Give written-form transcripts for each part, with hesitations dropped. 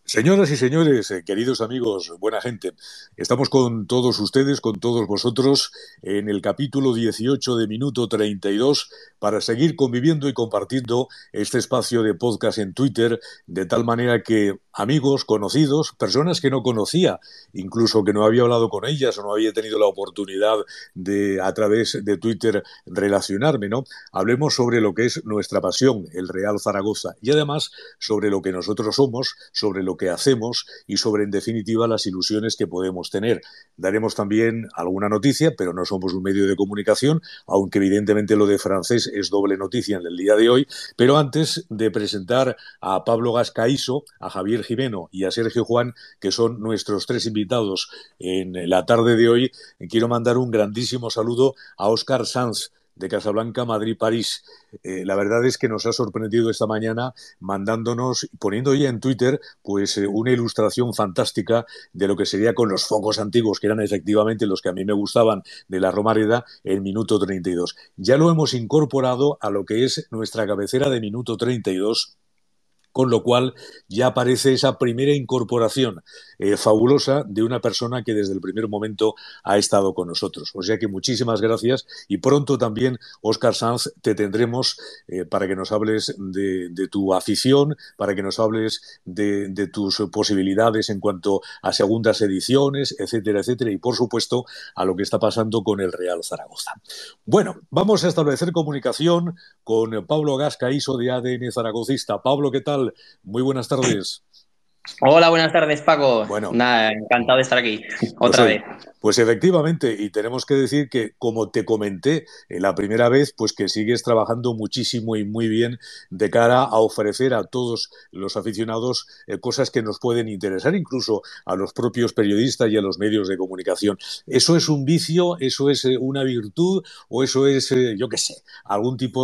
Señoras y señores, queridos amigos, buena gente, estamos con todos ustedes, con todos vosotros, en el capítulo 18 de Minuto 32 para seguir conviviendo y compartiendo este espacio de podcast en Twitter, de tal manera que amigos, conocidos, personas que no conocía, incluso que no había hablado con ellas o no había tenido la oportunidad de, a través de Twitter, relacionarme, ¿no? Hablemos sobre lo que es nuestra pasión, el Real Zaragoza, y además sobre lo que nosotros somos, sobre lo que hacemos y sobre, en definitiva, las ilusiones que podemos tener. Daremos también alguna noticia, pero no somos un medio de comunicación, aunque evidentemente lo de francés es doble noticia en el día de hoy. Pero antes de presentar a Pablo Gascaíso, a Javier Jimeno y a Sergio Juan, que son nuestros tres invitados en la tarde de hoy, quiero mandar un grandísimo saludo a Óscar Sanz, de Casablanca, Madrid, París. La verdad es que nos ha sorprendido esta mañana mandándonos, poniendo ya en Twitter, pues una ilustración fantástica de lo que sería con los focos antiguos, que eran efectivamente los que a mí me gustaban de la Romareda, el Minuto 32. Ya lo hemos incorporado a lo que es nuestra cabecera de Minuto 32, con lo cual ya aparece esa primera incorporación fabulosa de una persona que desde el primer momento ha estado con nosotros. O sea que muchísimas gracias y pronto también, Óscar Sanz, te tendremos para que nos hables de tu afición, para que nos hables de tus posibilidades en cuanto a segundas ediciones, etcétera, etcétera, y por supuesto a lo que está pasando con el Real Zaragoza. Bueno, vamos a establecer comunicación con Pablo Gascaíso de ADN Zaragocista. Pablo, ¿qué tal? Muy buenas tardes. Hola, buenas tardes, Paco. Bueno, Nada, encantado de estar aquí pues otra oye, vez. pues efectivamente, y tenemos que decir que, como te comenté la primera vez, pues que sigues trabajando muchísimo y muy bien de cara a ofrecer a todos los aficionados cosas que nos pueden interesar, incluso a los propios periodistas y a los medios de comunicación. ¿Eso es un vicio? ¿Eso es una virtud? ¿O eso es, yo qué sé, algún tipo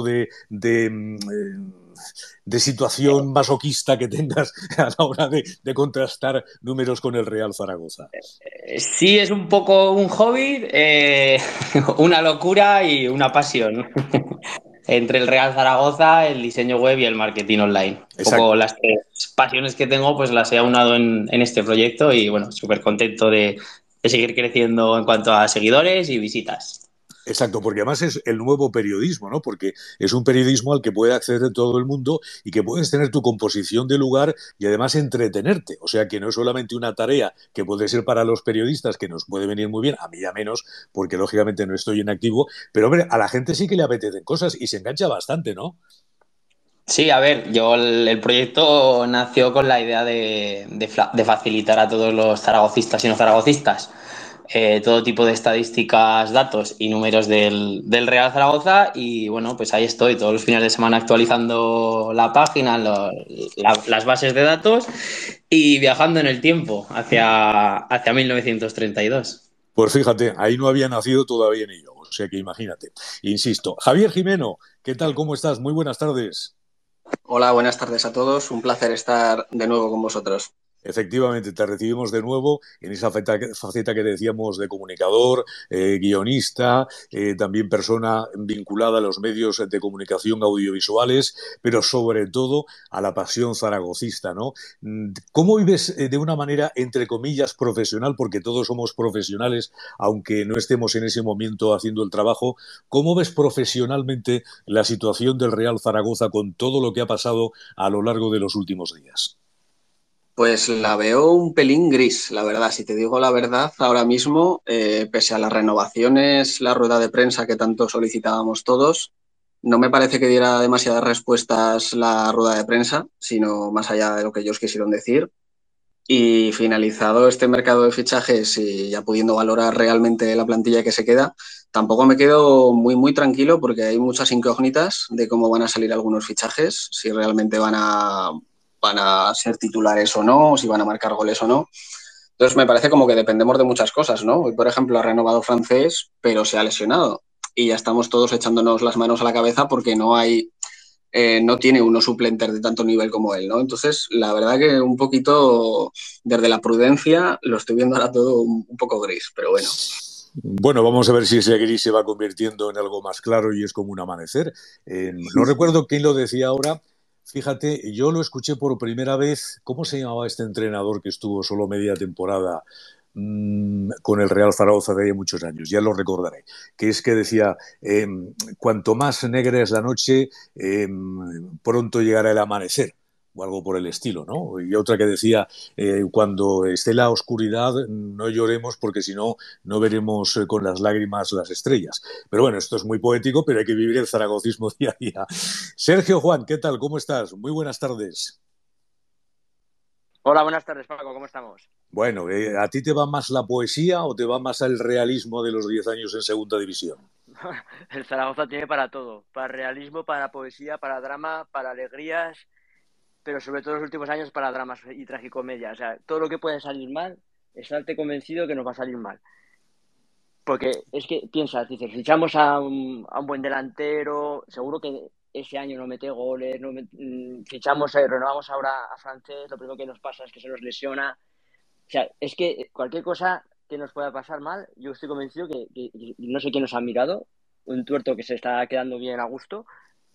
de situación masoquista que tengas a la hora de contrastar números con el Real Zaragoza? Sí, es un poco un hobby, una locura y una pasión. Entre el Real Zaragoza, el diseño web y el marketing online. Un poco Exacto. las tres pasiones que tengo, pues las he aunado en este proyecto y bueno, súper contento de seguir creciendo en cuanto a seguidores y visitas. Exacto, porque además es el nuevo periodismo, ¿no? Porque es un periodismo al que puede acceder todo el mundo y que puedes tener tu composición de lugar y además entretenerte. O sea que no es solamente una tarea que puede ser para los periodistas, que nos puede venir muy bien, a mí ya menos, porque lógicamente no estoy en activo, pero hombre, a la gente sí que le apetecen cosas y se engancha bastante, ¿no? Sí, a ver, yo el proyecto nació con la idea de facilitar a todos los zaragocistas y no zaragocistas todo tipo de estadísticas, datos y números del Real Zaragoza y bueno, pues ahí estoy todos los fines de semana actualizando la página, las bases de datos y viajando en el tiempo hacia 1932. Pues fíjate, ahí no había nacido todavía ni yo. O sea que imagínate. Insisto. Javier Jimeno, ¿qué tal? ¿Cómo estás? Muy buenas tardes. Hola, buenas tardes a todos. Un placer estar de nuevo con vosotros. Efectivamente, te recibimos de nuevo en esa faceta que decíamos de comunicador, guionista, también persona vinculada a los medios de comunicación audiovisuales, pero sobre todo a la pasión zaragocista, ¿no? ¿Cómo vives de una manera, entre comillas, profesional, porque todos somos profesionales, aunque no estemos en ese momento haciendo el trabajo? ¿Cómo ves profesionalmente la situación del Real Zaragoza con todo lo que ha pasado a lo largo de los últimos días? Pues la veo un pelín gris, la verdad. Si te digo la verdad, ahora mismo, pese a las renovaciones, la rueda de prensa que tanto solicitábamos todos, no me parece que diera demasiadas respuestas la rueda de prensa, sino más allá de lo que ellos quisieron decir. Y finalizado este mercado de fichajes y ya pudiendo valorar realmente la plantilla que se queda, tampoco me quedo muy tranquilo porque hay muchas incógnitas de cómo van a salir algunos fichajes, si realmente van a ser titulares o no, si van a marcar goles o no. Entonces me parece como que dependemos de muchas cosas, ¿no? Hoy, por ejemplo, ha renovado Francés, pero se ha lesionado. Y ya estamos todos echándonos las manos a la cabeza porque no tiene unos suplentes de tanto nivel como él, ¿no? Entonces, la verdad que un poquito desde la prudencia lo estoy viendo ahora todo un poco gris, pero bueno. Bueno, vamos a ver si ese gris se va convirtiendo en algo más claro y es como un amanecer. No recuerdo quién lo decía ahora, Fíjate, yo lo escuché por primera vez. ¿Cómo se llamaba este entrenador que estuvo solo media temporada con el Real Zaragoza de hace muchos años? Ya lo recordaré. Que es que decía, cuanto más negra es la noche, pronto llegará el amanecer, o algo por el estilo, ¿no? Y otra que decía, cuando esté la oscuridad, no lloremos porque si no, no veremos con las lágrimas las estrellas. Pero bueno, esto es muy poético, pero hay que vivir el zaragocismo día a día. Sergio Juan, ¿qué tal? ¿Cómo estás? Muy buenas tardes. Hola, buenas tardes, Paco, ¿cómo estamos? Bueno, ¿a ti te va más la poesía o te va más el realismo de los 10 años en segunda división? El Zaragoza tiene para todo, para realismo, para poesía, para drama, para alegrías, pero sobre todo en los últimos años para dramas y tragicomedia. O sea, todo lo que puede salir mal, estarte convencido que nos va a salir mal. Porque es que piensas, dices, fichamos a un buen delantero, seguro que ese año no mete goles, fichamos, renovamos ahora a Francés, lo primero que nos pasa es que se nos lesiona. O sea, es que cualquier cosa que nos pueda pasar mal, yo estoy convencido que no sé quién nos ha mirado, un tuerto que se está quedando bien a gusto,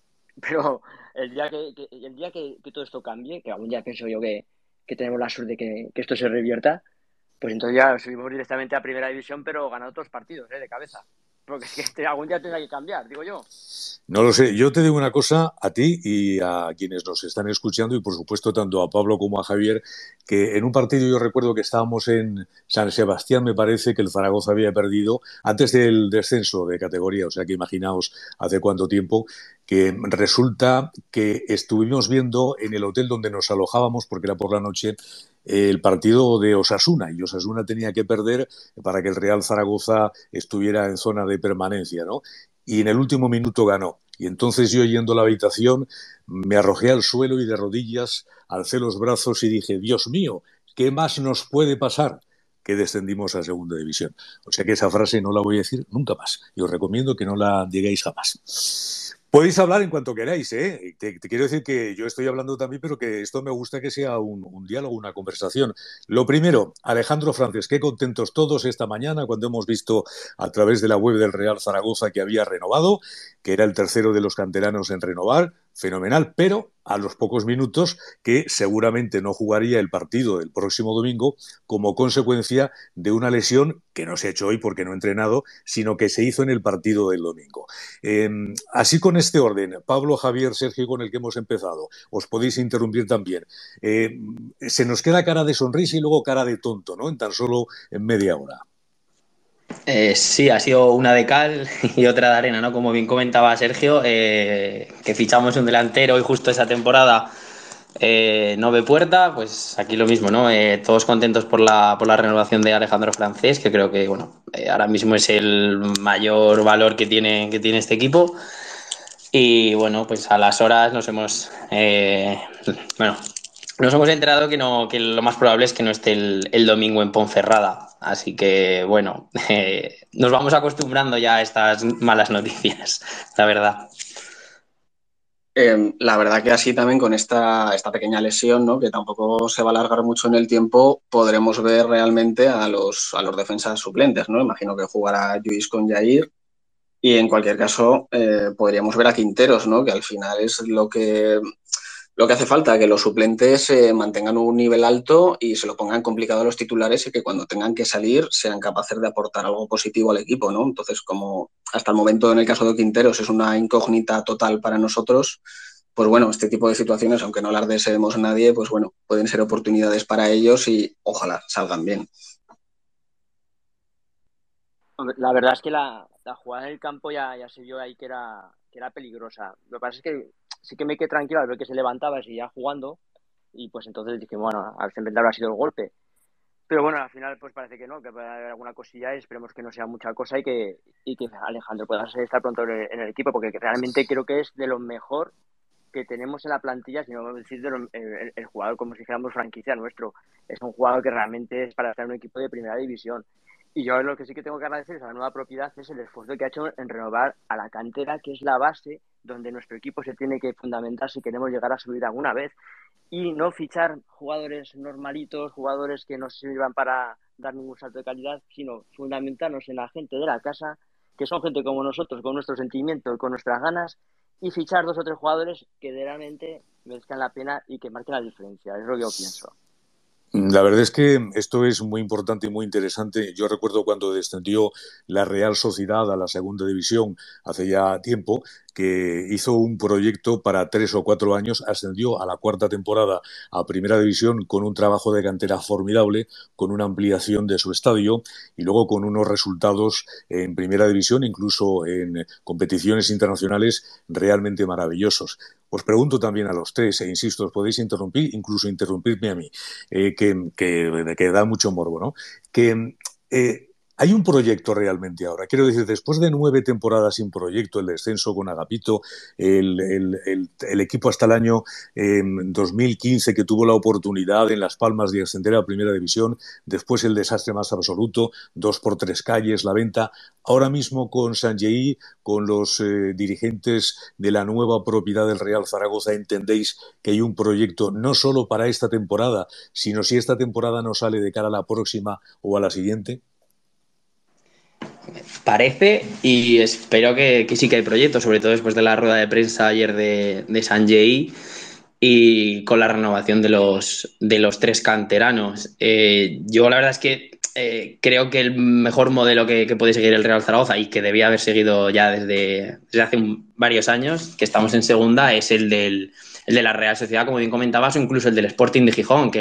pero el día que todo esto cambie, que algún día pienso yo que tenemos la suerte de que esto se revierta, pues entonces ya subimos directamente a Primera División, pero ganando otros partidos, de cabeza. Porque es que algún día tendrá que cambiar, digo yo. No lo sé. Yo te digo una cosa a ti y a quienes nos están escuchando y por supuesto tanto a Pablo como a Javier, que en un partido yo recuerdo que estábamos en San Sebastián, me parece que el Zaragoza había perdido antes del descenso de categoría, o sea que imaginaos hace cuánto tiempo, que resulta que estuvimos viendo en el hotel donde nos alojábamos, porque era por la noche, el partido de Osasuna, y Osasuna tenía que perder para que el Real Zaragoza estuviera en zona de permanencia, ¿no? Y en el último minuto ganó. Y entonces yo, yendo a la habitación, me arrojé al suelo y de rodillas alcé los brazos y dije, Dios mío, ¿qué más nos puede pasar? Que descendimos a segunda división. O sea que esa frase no la voy a decir nunca más. Y os recomiendo que no la digáis jamás. Podéis hablar en cuanto queráis, ¿eh? Te quiero decir que yo estoy hablando también, pero que esto me gusta que sea un diálogo, una conversación. Lo primero, Alejandro Frances, qué contentos todos esta mañana cuando hemos visto a través de la web del Real Zaragoza que había renovado, que era el tercero de los canteranos en renovar, fenomenal, pero a los pocos minutos que seguramente no jugaría el partido del próximo domingo como consecuencia de una lesión que no se ha hecho hoy porque no ha entrenado, sino que se hizo en el partido del domingo. Así con este orden, Pablo, Javier, Sergio, con el que hemos empezado, os podéis interrumpir también. Se nos queda cara de sonrisa y luego cara de tonto, ¿no? En tan solo en media hora. Sí, ha sido una de cal y otra de arena, ¿no? Como bien comentaba Sergio, que fichamos un delantero y justo esa temporada no ve puerta, pues aquí lo mismo, ¿no? Todos contentos por la renovación de Alejandro Francés, que creo que, bueno, ahora mismo es el mayor valor que tiene este equipo. Y bueno, pues a las horas bueno, nos hemos enterado que no, que lo más probable es que no esté el domingo en Ponferrada. Así que bueno, nos vamos acostumbrando ya a estas malas noticias, la verdad. La verdad que así también con esta pequeña lesión, ¿no? Que tampoco se va a alargar mucho en el tiempo, podremos ver realmente a los defensas suplentes, ¿no? Imagino que jugará Lluís con Jair y en cualquier caso podríamos ver a Quinteros, ¿no? Que al final es lo que hace falta, que los suplentes mantengan un nivel alto y se lo pongan complicado a los titulares y que cuando tengan que salir sean capaces de aportar algo positivo al equipo, ¿no? Entonces, como hasta el momento en el caso de Quinteros es una incógnita total para nosotros, pues bueno, este tipo de situaciones, aunque no las deseemos a nadie, pues bueno, pueden ser oportunidades para ellos y ojalá salgan bien. Hombre, la verdad es que la jugada en el campo ya se vio ahí que era peligrosa. Lo que pasa es que sí que me quedé tranquilo al ver que se levantaba y seguía jugando. Y pues entonces dije, bueno, al final habrá sido el golpe. Pero bueno, al final pues parece que no, que puede haber alguna cosilla y esperemos que no sea mucha cosa y que Alejandro pueda estar pronto en el equipo, porque realmente creo que es de lo mejor que tenemos en la plantilla, si no vamos a decir el jugador como si dijéramos franquicia nuestro. Es un jugador que realmente es para estar en un equipo de primera división. Y yo lo que sí que tengo que agradecer a la nueva propiedad es el esfuerzo que ha hecho en renovar a la cantera, que es la base donde nuestro equipo se tiene que fundamentar si queremos llegar a subir alguna vez y no fichar jugadores normalitos, jugadores que no sirvan para dar ningún salto de calidad, sino fundamentarnos en la gente de la casa, que son gente como nosotros, con nuestros sentimientos, con nuestras ganas, y fichar dos o tres jugadores que realmente merezcan la pena y que marquen la diferencia. Es lo que yo pienso. La verdad es que esto es muy importante y muy interesante. Yo recuerdo cuando descendió la Real Sociedad a la segunda división hace ya tiempo, que hizo un proyecto para 3 o 4 años, ascendió a la cuarta temporada a primera división con un trabajo de cantera formidable, con una ampliación de su estadio y luego con unos resultados en primera división, incluso en competiciones internacionales realmente maravillosos. Os pregunto también a los tres, e insisto, os podéis interrumpir, incluso interrumpirme a mí, que da mucho morbo, ¿no? Que hay un proyecto realmente ahora. Quiero decir, después de 9 temporadas sin proyecto, el descenso con Agapito, el equipo hasta el año 2015 que tuvo la oportunidad en Las Palmas de ascender a Primera División, después el desastre más absoluto, 2 por 3 calles, la venta. Ahora mismo con Sanjei, con los dirigentes de la nueva propiedad del Real Zaragoza, entendéis que hay un proyecto no solo para esta temporada, sino si esta temporada no sale de cara a la próxima o a la siguiente. Parece, y espero que sí que hay proyectos, sobre todo después de la rueda de prensa ayer de Sanjei y con la renovación de los tres canteranos. Yo la verdad es que creo que el mejor modelo que puede seguir el Real Zaragoza y que debía haber seguido ya desde hace varios años, que estamos en segunda, es el de la Real Sociedad, como bien comentabas, o incluso el del Sporting de Gijón,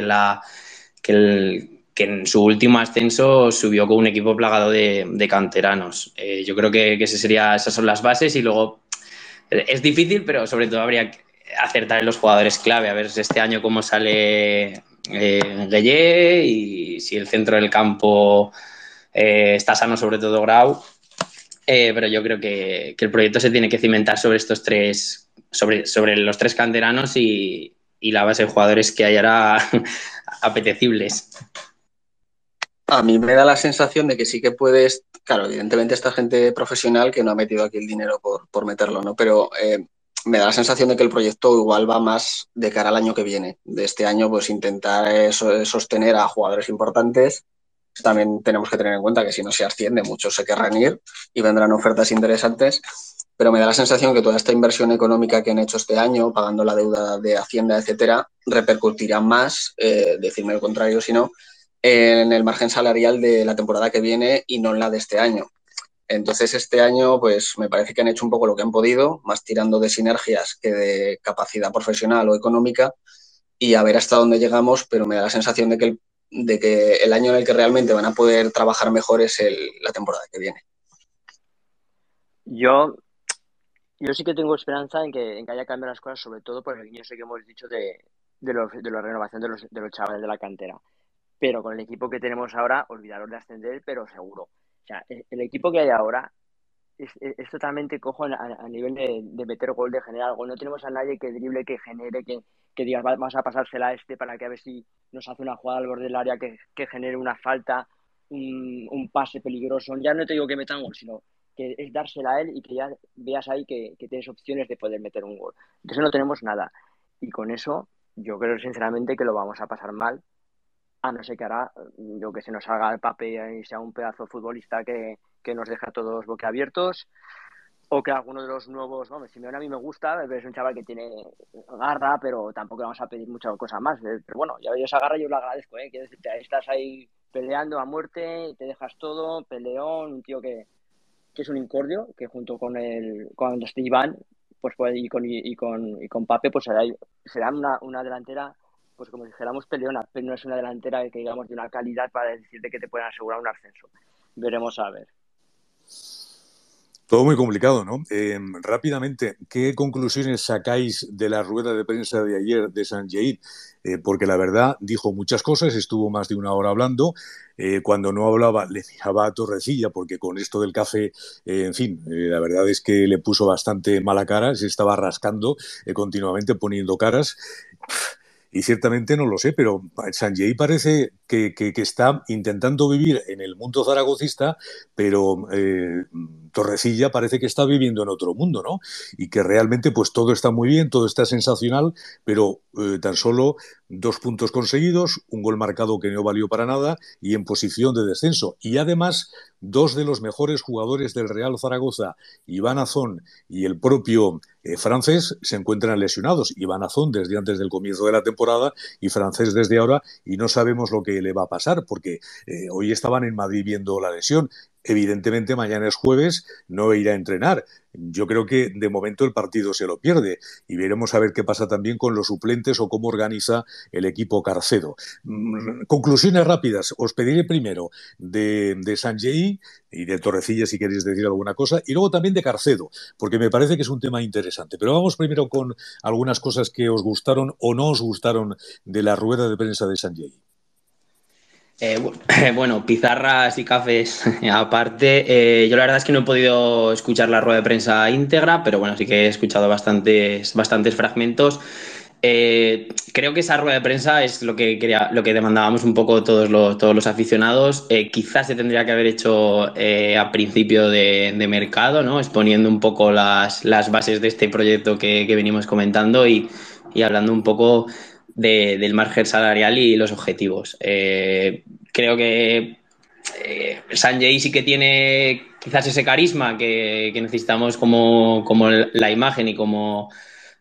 que en su último ascenso subió con un equipo plagado de canteranos. Yo creo que esas son las bases y luego es difícil, pero sobre todo habría que acertar en los jugadores clave, a ver este año cómo sale Gueye y si el centro del campo está sano, sobre todo Grau. Pero yo creo que el proyecto se tiene que cimentar sobre estos tres, sobre los tres canteranos y la base de jugadores que hay ahora apetecibles. A mí me da la sensación de que sí que puedes, claro, evidentemente esta gente profesional que no ha metido aquí el dinero por meterlo, ¿no? Pero me da la sensación de que el proyecto igual va más de cara al año que viene. De este año, pues intentar sostener a jugadores importantes. También tenemos que tener en cuenta que si no se asciende, muchos se querrán ir y vendrán ofertas interesantes. Pero me da la sensación que toda esta inversión económica que han hecho este año, pagando la deuda de Hacienda, etcétera, repercutirá más, decirme el contrario si no, en el margen salarial de la temporada que viene y no en la de este año. Entonces, este año, pues me parece que han hecho un poco lo que han podido, más tirando de sinergias que de capacidad profesional o económica, y a ver hasta dónde llegamos, pero me da la sensación de que el año en el que realmente van a poder trabajar mejor es la temporada que viene. Yo sí que tengo esperanza en que haya cambiado las cosas, sobre todo por el inicio que hemos dicho de la renovación de los chavales de la cantera. Pero con el equipo que tenemos ahora, olvidaros de ascender, pero seguro. O sea, el equipo que hay ahora es totalmente cojo a nivel de meter gol, de generar gol. No tenemos a nadie que drible, que genere, que diga, vamos a pasársela a este para que a ver si nos hace una jugada al borde del área que genere una falta, un pase peligroso. Ya no te digo que metan gol, sino que es dársela a él y que ya veas ahí que tienes opciones de poder meter un gol. De eso no tenemos nada. Y con eso, yo creo sinceramente que lo vamos a pasar mal, a no ser que ahora, yo que se nos salga el papel y sea un pedazo de futbolista que nos deja a todos boquiabiertos, o que alguno de los nuevos, bueno, Simeone a mí me gusta, es un chaval que tiene garra, pero tampoco le vamos a pedir muchas cosas más. Pero bueno, yo esa garra yo lo agradezco, ¿eh? Quiero decirte, estás ahí peleando a muerte, te dejas todo, peleón, un tío que es un incordio, que junto con este Iván, pues y con Pape, pues será una delantera, pues como dijéramos, peleona, pero no es una delantera que digamos de una calidad para decirte que te pueden asegurar un ascenso. Veremos a ver. Todo muy complicado, ¿no? Rápidamente, ¿qué conclusiones sacáis de la rueda de prensa de ayer de Sanjei? Porque la verdad dijo muchas cosas, estuvo más de una hora hablando. Cuando no hablaba le miraba a Torrecilla porque con esto del café, en fin, la verdad es que le puso bastante mala cara, se estaba rascando continuamente poniendo caras. Y ciertamente no lo sé, pero Sanjei parece que está intentando vivir en el mundo zaragocista, pero Torrecilla parece que está viviendo en otro mundo, ¿no? Y que realmente pues todo está muy bien, todo está sensacional, pero tan solo 2 puntos conseguidos, un gol marcado que no valió para nada y en posición de descenso. Y además, 2 de los mejores jugadores del Real Zaragoza, Iván Azón y el propio Francés, se encuentran lesionados. Iván Azón desde antes del comienzo de la temporada y Francés desde ahora, y no sabemos lo que le va a pasar, porque hoy estaban en Madrid viendo la lesión. Evidentemente mañana es jueves, no irá a entrenar. Yo creo que de momento el partido se lo pierde y veremos a ver qué pasa también con los suplentes o cómo organiza el equipo Carcedo. Conclusiones rápidas. Os pediré primero de Sanjei y de Torrecilla si queréis decir alguna cosa, y luego también de Carcedo, porque me parece que es un tema interesante. Pero vamos primero con algunas cosas que os gustaron o no os gustaron de la rueda de prensa de Sanjei. Bueno, pizarras y cafés aparte. Yo la verdad es que no he podido escuchar la rueda de prensa íntegra, pero bueno, sí que he escuchado bastantes fragmentos. Creo que esa rueda de prensa es lo que demandábamos un poco todos los aficionados. Quizás se tendría que haber hecho a principio de mercado, ¿no? Exponiendo un poco las bases de este proyecto que venimos comentando y hablando un poco del margen salarial y los objetivos. Creo que Sanjay sí que tiene quizás ese carisma que necesitamos como la imagen y como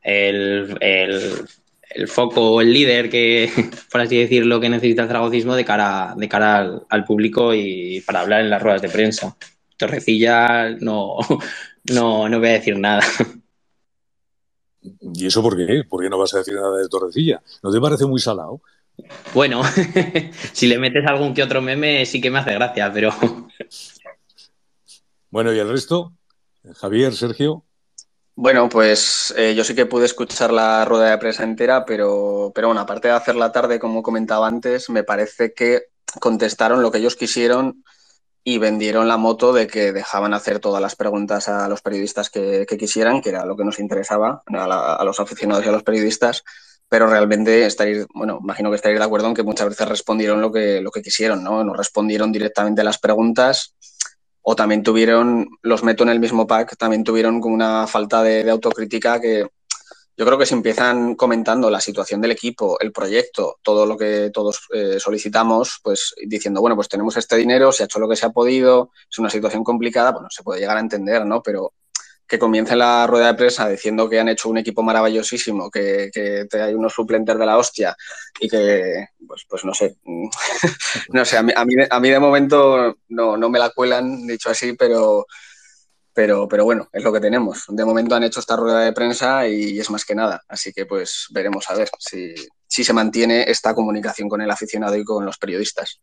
el foco o el líder que, por así decirlo, que necesita el zaragocismo de cara al público y para hablar en las ruedas de prensa. Torrecilla no voy a decir nada. ¿Y eso por qué? ¿Por qué no vas a decir nada de Torrecilla? ¿No te parece muy salado? Bueno, si le metes algún que otro meme sí que me hace gracia, pero... Bueno, ¿y el resto? Javier, Sergio. Bueno, pues yo sí que pude escuchar la rueda de prensa entera, pero bueno, aparte de hacerla tarde, como comentaba antes, me parece que contestaron lo que ellos quisieron y vendieron la moto de que dejaban hacer todas las preguntas a los periodistas que quisieran, que era lo que nos interesaba a los aficionados y a los periodistas, pero realmente bueno, imagino que estaréis de acuerdo en que muchas veces respondieron lo que quisieron, ¿no? No respondieron directamente a las preguntas. O también los meto en el mismo pack, también tuvieron como una falta de autocrítica que yo creo que si empiezan comentando la situación del equipo, el proyecto, todo lo que todos solicitamos, pues diciendo, bueno, pues tenemos este dinero, se ha hecho lo que se ha podido, es una situación complicada, bueno, se puede llegar a entender, ¿no? Pero que comience la rueda de prensa diciendo que han hecho un equipo maravillosísimo, que hay unos suplentes de la hostia y que, pues no sé, no sé, a mí de momento no me la cuelan, dicho así, pero bueno, es lo que tenemos. De momento han hecho esta rueda de prensa y es más que nada, así que pues veremos a ver si se mantiene esta comunicación con el aficionado y con los periodistas.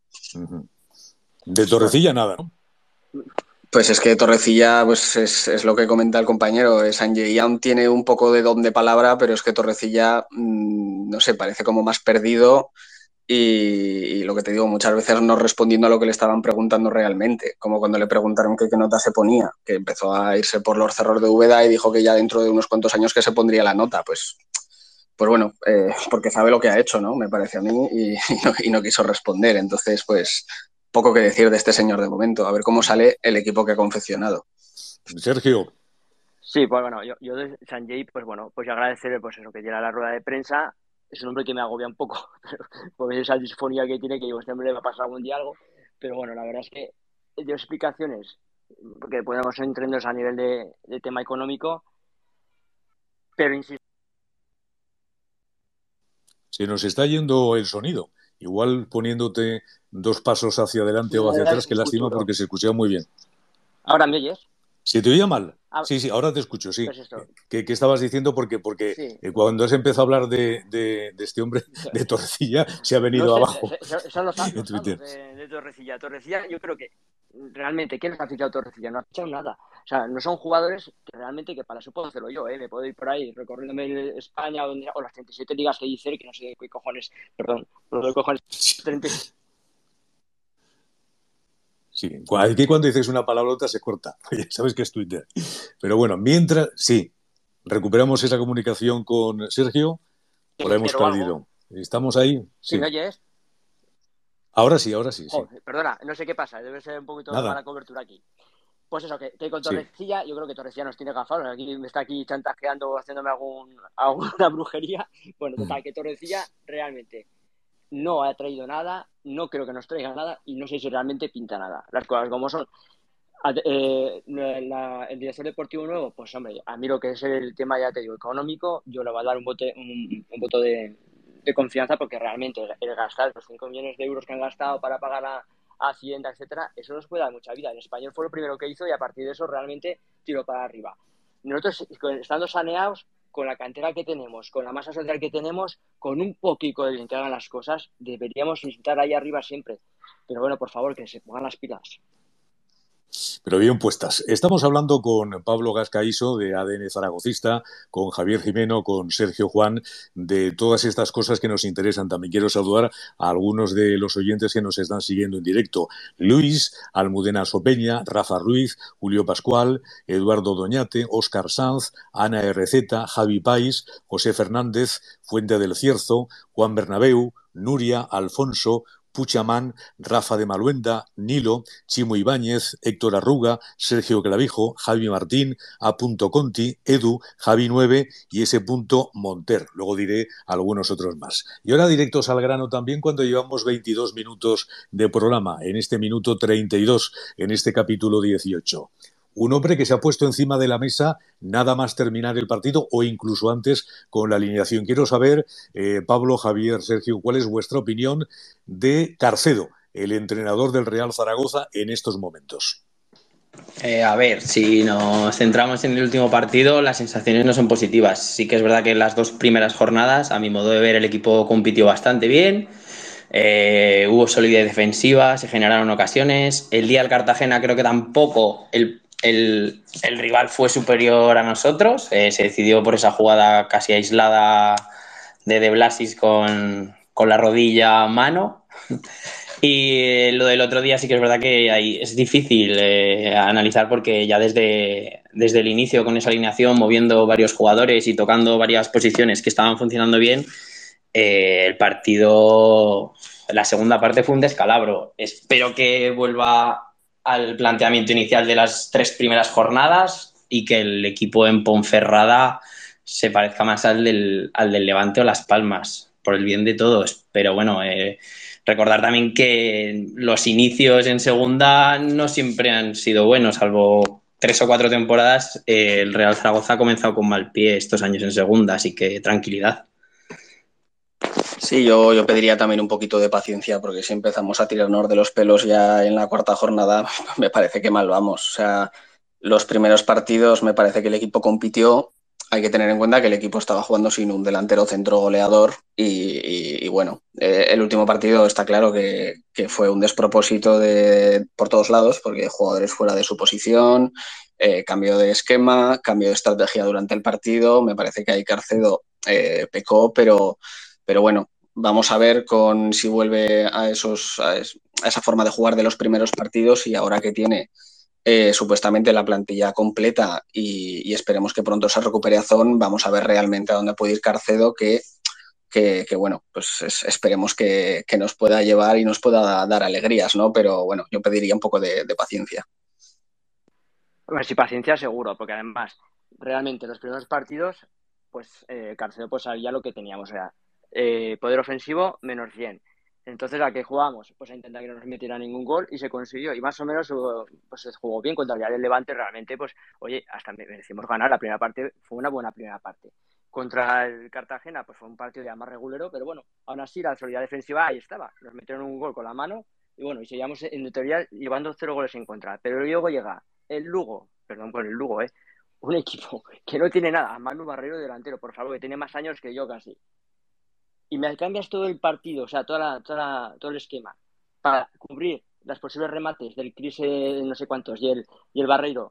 De Torrecilla nada, ¿no? Pues es que Torrecilla, pues es lo que comenta el compañero, Sanjay aún tiene un poco de don de palabra, pero es que Torrecilla, no sé, parece como más perdido y lo que te digo, muchas veces no respondiendo a lo que le estaban preguntando realmente, como cuando le preguntaron qué nota se ponía, que empezó a irse por los cerros de Úbeda y dijo que ya dentro de unos cuantos años que se pondría la nota, pues bueno, porque sabe lo que ha hecho, ¿no? Me parece a mí y no quiso responder, entonces pues poco que decir de este señor de momento. A ver cómo sale el equipo que ha confeccionado. Sergio. Sí, pues bueno, yo de Sanjay, pues bueno, pues agradecerle pues eso, que diera la rueda de prensa. Es un hombre que me agobia un poco, por esa disfonía que tiene, que digo, este hombre le va a pasar algún día algo. Pero bueno, la verdad es que dio explicaciones, porque podemos entendernos a nivel de tema económico, pero insisto. Se nos está yendo el sonido. Igual poniéndote 2 pasos hacia adelante o hacia atrás, qué lástima, porque se escuchaba muy bien. ¿Ahora me oyes? ¿Se te oía mal? Sí, ahora te escucho, sí. Pues esto. ¿Qué estabas diciendo? Porque sí. Cuando has empezado a hablar de este hombre, de Torrecilla, se ha venido abajo. Son los datos de Torrecilla. Torrecilla, yo creo que realmente, ¿quién nos ha fichado Torrecilla? No ha fichado nada. O sea, no son jugadores que realmente, que para eso puedo hacerlo yo, me puedo ir por ahí recorriéndome España o las 37 ligas que hice, que no sé qué cojones, perdón, los cojones 30. Sí, aquí cuando dices una palabrota se corta, ya sabes que es Twitter. Pero bueno, mientras, sí, recuperamos esa comunicación con Sergio, o la hemos perdido. ¿Estamos ahí? Sí. ¿Me oyes? Ahora sí, sí. Joder, perdona, no sé qué pasa, debe ser un poquito de Nada. mala cobertura aquí. Pues eso, que con Sí. Torrecilla, yo creo que Torrecilla nos tiene gafados, aquí me está aquí chantajeando, haciéndome alguna brujería. Bueno, total, que Torrecilla realmente no ha traído nada, no creo que nos traiga nada y no sé si realmente pinta nada. Las cosas como son. El director deportivo nuevo, pues hombre, a mí lo que es el tema, ya te digo, económico, yo le voy a dar un voto de confianza porque realmente el gastar los 5 millones de euros que han gastado para pagar a Hacienda, etcétera, eso nos puede dar mucha vida. El español fue lo primero que hizo y a partir de eso realmente tiró para arriba. Nosotros, estando saneados, con la cantera que tenemos, con la masa social que tenemos, con un poquito de bien que hagan las cosas, deberíamos estar ahí arriba siempre. Pero bueno, por favor, que se pongan las pilas. Pero bien puestas. Estamos hablando con Pablo Gascaíso de ADN Zaragocista, con Javier Jimeno, con Sergio Juan, de todas estas cosas que nos interesan. También quiero saludar a algunos de los oyentes que nos están siguiendo en directo. Luis, Almudena Sopeña, Rafa Ruiz, Julio Pascual, Eduardo Doñate, Óscar Sanz, Ana RZ, Javi Pais, José Fernández, Fuente del Cierzo, Juan Bernabeu, Nuria, Alfonso, Puchamán, Rafa de Maluenda, Nilo, Chimo Ibáñez, Héctor Arruga, Sergio Clavijo, Javi Martín, A. Conti, Edu, Javi 9 y S. Monter. Luego diré algunos otros más. Y ahora directos al grano también cuando llevamos 22 minutos de programa, en este minuto 32, en este capítulo 18. Un hombre que se ha puesto encima de la mesa nada más terminar el partido o incluso antes con la alineación. Quiero saber, Pablo, Javier, Sergio, ¿cuál es vuestra opinión de Carcedo, el entrenador del Real Zaragoza en estos momentos? A ver, si nos centramos en el último partido, las sensaciones no son positivas. Sí que es verdad que en las dos primeras jornadas, a mi modo de ver, el equipo compitió bastante bien. Hubo solidez defensiva, se generaron ocasiones. El día del Cartagena creo que tampoco el rival fue superior a nosotros. Se decidió por esa jugada casi aislada de Blasis con la rodilla a mano. Y lo del otro día sí que es verdad que ahí es difícil analizar porque ya desde el inicio con esa alineación, moviendo varios jugadores y tocando varias posiciones que estaban funcionando bien, el partido, la segunda parte fue un descalabro. Espero que vuelva al planteamiento inicial de las 3 primeras jornadas y que el equipo en Ponferrada se parezca más al del Levante o Las Palmas, por el bien de todos. Pero bueno, recordar también que los inicios en segunda no siempre han sido buenos, salvo 3 o 4 temporadas. El Real Zaragoza ha comenzado con mal pie estos años en segunda, así que tranquilidad. Sí, yo pediría también un poquito de paciencia porque si empezamos a tirarnos de los pelos ya en la cuarta jornada, me parece que mal vamos. O sea, los primeros partidos me parece que el equipo compitió. Hay que tener en cuenta que el equipo estaba jugando sin un delantero centro goleador y bueno, el último partido está claro que fue un despropósito por todos lados porque jugadores fuera de su posición, cambio de esquema, cambio de estrategia durante el partido. Me parece que ahí Carcedo pecó, pero bueno, vamos a ver si vuelve a esa forma de jugar de los primeros partidos y ahora que tiene supuestamente la plantilla completa y esperemos que pronto se recupere Azón, vamos a ver realmente a dónde puede ir Carcedo, que bueno, pues esperemos que nos pueda llevar y nos pueda dar alegrías, ¿no? Pero bueno, yo pediría un poco de paciencia. Bueno, sí, paciencia seguro, porque además, realmente los primeros partidos, pues Carcedo pues sabía lo que teníamos, o sea, poder ofensivo menos 100. Entonces, ¿a qué jugamos? Pues a intentar que no nos metiera ningún gol y se consiguió. Y más o menos pues se jugó bien contra el Real Levante, realmente, pues, oye, hasta merecimos ganar. La primera parte fue una buena primera parte. Contra el Cartagena, pues fue un partido ya más regulero, pero bueno, aún así la solidez defensiva ahí estaba. Nos metieron un gol con la mano y bueno, y seguíamos en teoría llevando 0 goles en contra. Pero luego llega el Lugo, perdón por el Lugo, un equipo que no tiene nada, Manu Barreiro delantero, por favor, que tiene más años que yo casi. Y me cambias todo el partido, o sea, todo el esquema, para cubrir las posibles remates del Cris no sé cuántos y el Barreiro.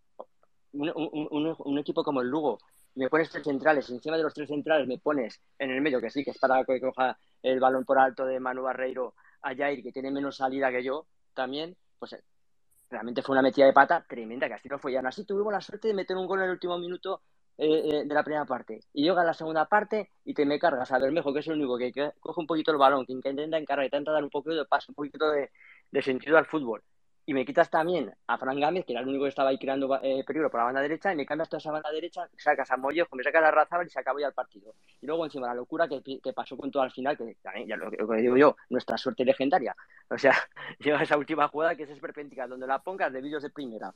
Un equipo como el Lugo, me pones 3 centrales, y encima de los 3 centrales me pones en el medio, que sí, que es para que coja el balón por alto de Manu Barreiro a Jair, que tiene menos salida que yo, también, pues realmente fue una metida de pata tremenda, que así no fue. Y aún así tuvimos la suerte de meter un gol en el último minuto de la primera parte. Y llega la segunda parte y te me cargas a Bermejo, que es el único que coge un poquito el balón, que intenta encargar, intenta dar un poquito de paso, un poquito de sentido al fútbol. Y me quitas también a Fran Gámez, que era el único que estaba ahí creando peligro por la banda derecha, y me cambias toda esa banda derecha, sacas a Mollejo, me sacas a Razabal y se acabó ya el partido. Y luego encima la locura que pasó con todo al final, que también, ya lo que digo yo, nuestra suerte legendaria. O sea, llega esa última jugada que es esperpéntica, donde la pongas de vídeos de primera.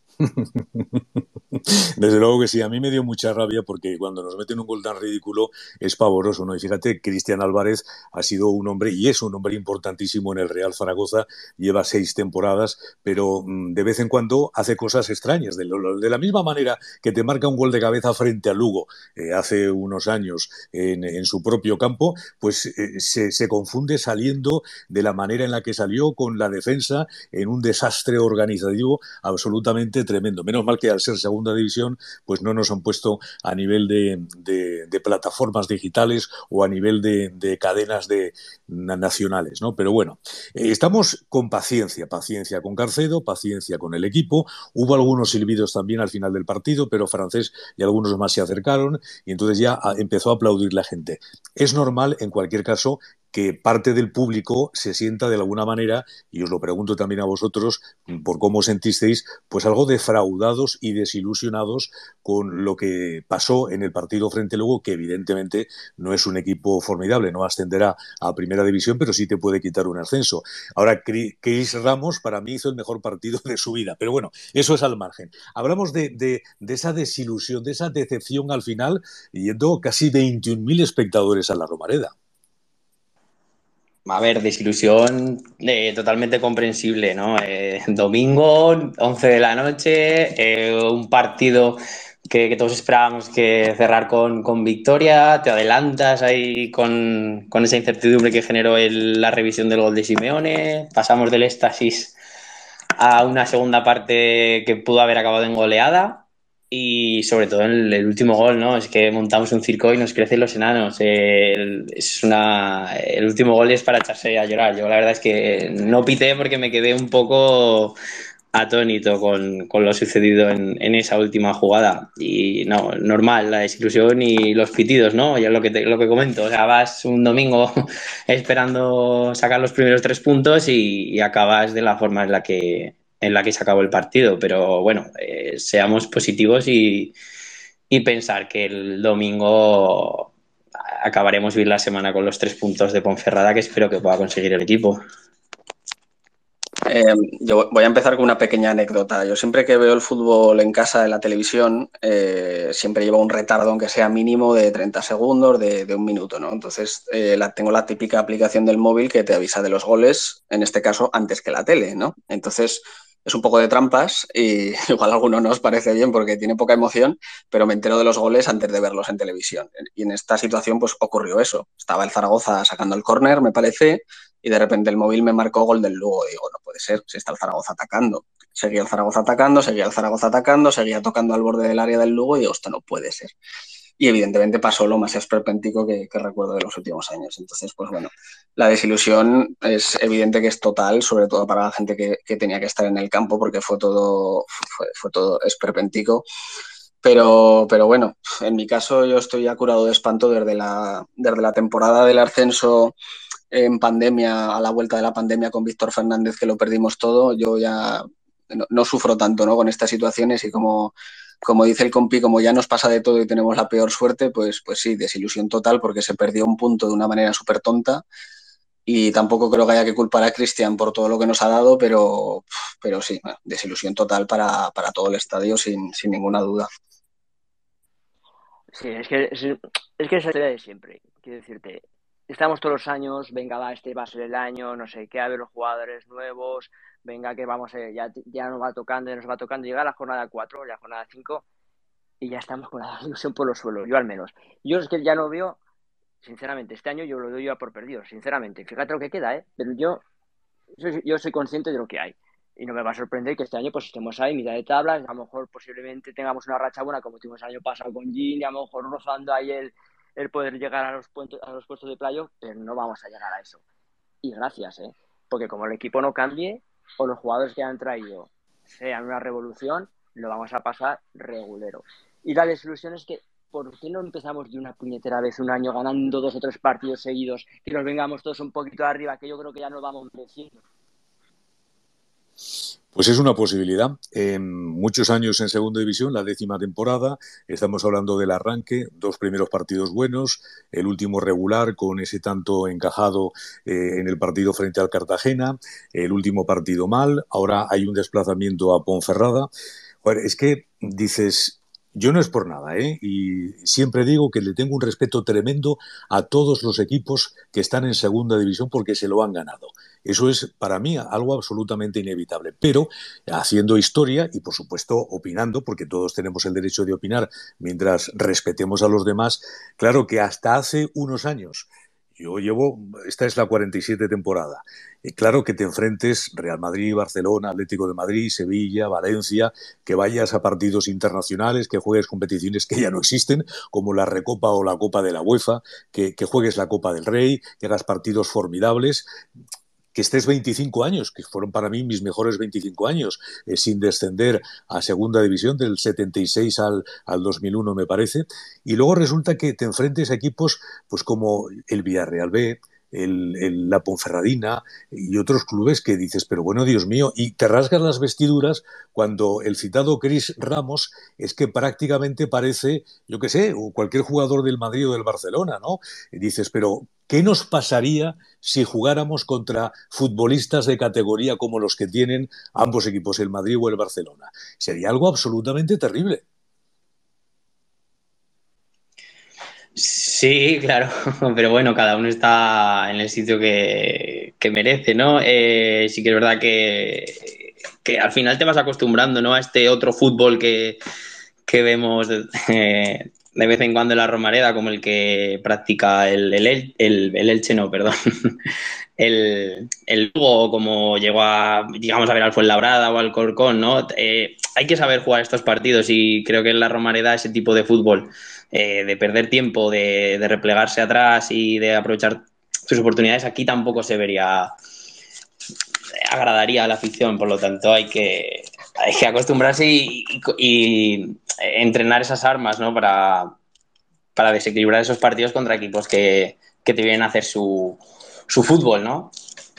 Desde luego que sí, a mí me dio mucha rabia porque cuando nos meten un gol tan ridículo es pavoroso, ¿no? Y fíjate, Cristian Álvarez ha sido un hombre, y es un hombre importantísimo en el Real Zaragoza, lleva 6 temporadas, pero de vez en cuando hace cosas extrañas, de la misma manera que te marca un gol de cabeza frente a Lugo hace unos años en su propio campo, pues se confunde saliendo de la manera en la que salió con la defensa en un desastre organizativo absolutamente tremendo. Menos mal que al ser segunda división, pues no nos han puesto a nivel de plataformas digitales o a nivel de cadenas nacionales, ¿no? Pero bueno, estamos con paciencia con Carcedo, paciencia con el equipo. Hubo algunos silbidos también al final del partido, pero Francés y algunos más se acercaron y entonces ya empezó a aplaudir la gente. Es normal, en cualquier caso, que parte del público se sienta de alguna manera, y os lo pregunto también a vosotros, por cómo sentisteis, pues algo defraudados y desilusionados con lo que pasó en el partido frente a Lugo, que evidentemente no es un equipo formidable, no ascenderá a primera división, pero sí te puede quitar un ascenso. Ahora, Chris Ramos para mí hizo el mejor partido de su vida, pero bueno, eso es al margen. Hablamos de esa desilusión, de esa decepción al final, yendo casi 21.000 espectadores a la Romareda. A ver, desilusión totalmente comprensible, ¿no? Domingo, 11 de la noche, un partido que todos esperábamos que cerrar con victoria, te adelantas ahí con esa incertidumbre que generó la revisión del gol de Simeone, pasamos del éxtasis a una segunda parte que pudo haber acabado en goleada y sobre todo en el último gol, ¿no? Es que montamos un circo y nos crecen los enanos. El último gol es para echarse a llorar. Yo la verdad es que no pité porque me quedé un poco atónito con lo sucedido en esa última jugada. Y no, normal, la desilusión y los pitidos, ¿no? Ya lo que comento. O sea, vas un domingo esperando sacar los primeros 3 puntos y acabas de la forma en la que se acabó el partido. Pero bueno, seamos positivos y pensar que el domingo acabaremos bien la semana con los 3 puntos de Ponferrada que espero que pueda conseguir el equipo. Yo voy a empezar con una pequeña anécdota. Yo siempre que veo el fútbol en casa, en la televisión, siempre lleva un retardo, aunque sea mínimo, de 30 segundos, de un minuto, ¿no? Entonces, tengo la típica aplicación del móvil que te avisa de los goles, en este caso, antes que la tele, ¿no? Entonces, es un poco de trampas y igual a alguno no os parece bien porque tiene poca emoción, pero me entero de los goles antes de verlos en televisión. Y en esta situación, pues, ocurrió eso. Estaba el Zaragoza sacando el córner, me parece, y de repente el móvil me marcó gol del Lugo. Digo, no puede ser, si está el Zaragoza atacando. Seguía el Zaragoza atacando, seguía el Zaragoza atacando, seguía tocando al borde del área del Lugo y digo, esto no puede ser. Y evidentemente pasó lo más esperpéntico que recuerdo de los últimos años. Entonces, pues bueno, la desilusión es evidente que es total, sobre todo para la gente que tenía que estar en el campo, porque fue todo esperpéntico. Pero bueno, en mi caso yo estoy ya curado de espanto desde la temporada del ascenso en pandemia, a la vuelta de la pandemia con Víctor Fernández, que lo perdimos todo. Yo ya no sufro tanto, ¿no?, con estas situaciones y como dice el compi, como ya nos pasa de todo y tenemos la peor suerte, pues sí, desilusión total porque se perdió un punto de una manera súper tonta y tampoco creo que haya que culpar a Cristian por todo lo que nos ha dado, pero sí, bueno, desilusión total para todo el estadio sin ninguna duda. Sí, es que es la idea de siempre. Quiero decirte, estamos todos los años, venga, va, este va a ser el año, no sé qué, a ver los jugadores nuevos, venga, que vamos, ya nos va tocando, ya nos va tocando. Llega la jornada 4, la jornada 5, y ya estamos con la ilusión por los suelos, yo al menos. Yo es que ya no veo, sinceramente, este año yo lo doy ya por perdido, sinceramente. Fíjate lo que queda, ¿eh? Pero yo soy consciente de lo que hay. Y no me va a sorprender que este año pues estemos ahí, mitad de tablas, a lo mejor posiblemente tengamos una racha buena como tuvimos el año pasado con Gin, y a lo mejor rozando ahí el poder llegar a los puestos de playoff, pero no vamos a llegar a eso. Y gracias, porque como el equipo no cambie o los jugadores que han traído sean una revolución, lo vamos a pasar regulero. Y la desilusión es que, ¿por qué no empezamos de una puñetera vez un año ganando 2 o 3 partidos seguidos, que nos vengamos todos un poquito arriba, que yo creo que ya nos vamos venciendo? Pues es una posibilidad. Muchos años en segunda división, la 10ª temporada, estamos hablando del arranque, 2 primeros partidos buenos, el último regular con ese tanto encajado en el partido frente al Cartagena, el último partido mal, ahora hay un desplazamiento a Ponferrada. Joder, es que dices, yo no es por nada, ¿eh? Y siempre digo que le tengo un respeto tremendo a todos los equipos que están en segunda división porque se lo han ganado. Eso es para mí algo absolutamente inevitable. Pero haciendo historia y, por supuesto, opinando, porque todos tenemos el derecho de opinar mientras respetemos a los demás, claro que hasta hace unos años, esta es la 47 temporada, claro que te enfrentes Real Madrid, Barcelona, Atlético de Madrid, Sevilla, Valencia, que vayas a partidos internacionales, que juegues competiciones que ya no existen, como la Recopa o la Copa de la UEFA, que juegues la Copa del Rey, que hagas partidos formidables, que estés 25 años, que fueron para mí mis mejores 25 años, sin descender a segunda división del 76 al 2001, me parece, y luego resulta que te enfrentes a equipos pues como el Villarreal B, la Ponferradina y otros clubes que dices, pero bueno, Dios mío, y te rasgas las vestiduras cuando el citado Chris Ramos es que prácticamente parece, yo qué sé, cualquier jugador del Madrid o del Barcelona, ¿no? Y dices, pero ¿qué nos pasaría si jugáramos contra futbolistas de categoría como los que tienen ambos equipos, el Madrid o el Barcelona? Sería algo absolutamente terrible. Sí, claro, pero bueno, cada uno está en el sitio que merece, ¿no? Sí que es verdad que al final te vas acostumbrando, ¿no? A este otro fútbol que vemos de vez en cuando en la Romareda, como el que practica el Elche, no, perdón, el Lugo, como llegó a, digamos, a ver al Fuenlabrada o al Corcón, ¿no? Hay que saber jugar estos partidos y creo que en la Romareda ese tipo de fútbol, de perder tiempo, de replegarse atrás y de aprovechar sus oportunidades, aquí tampoco se vería, agradaría a la afición, por lo tanto hay que acostumbrarse y entrenar esas armas, ¿no? Para desequilibrar esos partidos contra equipos que te vienen a hacer su fútbol, ¿no?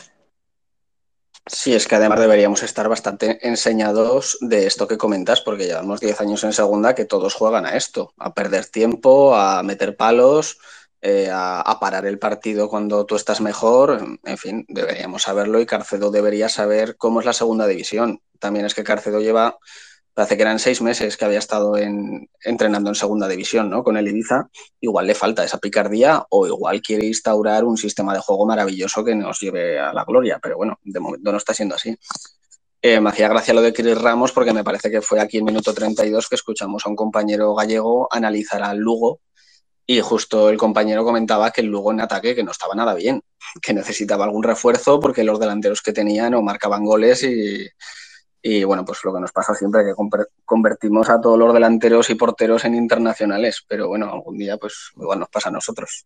Sí, es que además deberíamos estar bastante enseñados de esto que comentas, porque llevamos 10 años en segunda que todos juegan a esto, a perder tiempo, a meter palos, a parar el partido cuando tú estás mejor. En fin, deberíamos saberlo y Carcedo debería saber cómo es la segunda división. También es que Carcedo lleva, parece que eran 6 meses que había estado entrenando en segunda división, ¿no? Con el Ibiza. Igual le falta esa picardía o igual quiere instaurar un sistema de juego maravilloso que nos lleve a la gloria, pero bueno, de momento no está siendo así. Me hacía gracia lo de Chris Ramos porque me parece que fue aquí en minuto 32 que escuchamos a un compañero gallego analizar al Lugo y justo el compañero comentaba que el Lugo en ataque que no estaba nada bien, que necesitaba algún refuerzo porque los delanteros que tenía no marcaban goles y bueno, pues lo que nos pasa siempre, que convertimos a todos los delanteros y porteros en internacionales, pero bueno, algún día pues igual nos pasa a nosotros.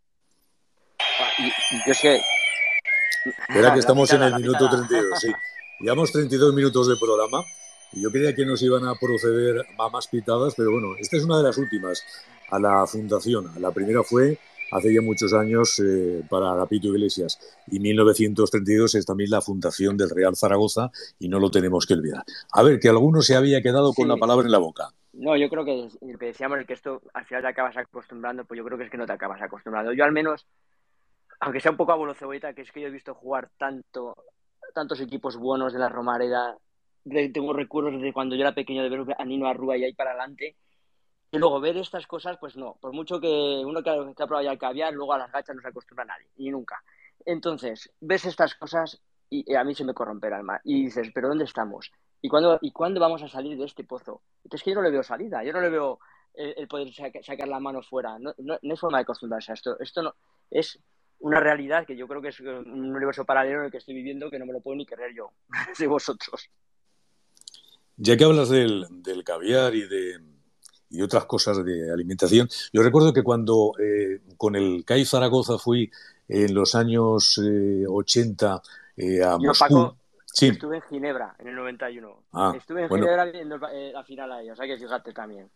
Y yo sé... Espera que estamos en el La minuto pitada. 32, sí. Llevamos 32 minutos de programa y yo creía que nos iban a proceder a más pitadas, pero bueno, esta es una de las últimas a la fundación. La primera fue hace ya muchos años para Agapito Iglesias y 1932 es también la fundación del Real Zaragoza y no lo tenemos que olvidar. A ver, que alguno se había quedado con la Sí, palabra en la boca. no, yo creo que lo que decíamos es que esto al final te acabas acostumbrando, pues yo creo que es que no te acabas acostumbrando. Yo al menos, aunque sea un poco abuelo cebolleta, que es que yo he visto jugar tantos equipos buenos de la Romareda, tengo recuerdos desde cuando yo era pequeño de ver a Nino Arrua y ahí para adelante, y luego ver estas cosas, pues no, por mucho que uno que ha probado ya el caviar, luego a las gachas no se acostumbra a nadie, ni nunca. Entonces, ves estas cosas y a mí se me corrompe el alma. Y dices, ¿pero dónde estamos? ¿Y cuándo vamos a salir de este pozo? Entonces, que yo no le veo salida, yo no le veo el poder sacar la mano fuera. No, no, no hay forma de acostumbrarse a esto. Esto no es una realidad que yo creo que es un universo paralelo en el que estoy viviendo que no me lo puedo ni querer yo, de vosotros. Ya que hablas del caviar y otras cosas de alimentación, yo recuerdo que cuando con el CAI Zaragoza fui en los años 80 a Yo, Moscú. Paco, Sí, estuve en Ginebra en el 91. ah, Estuve en bueno, Ginebra viendo la final ahí, o sea que fíjate también.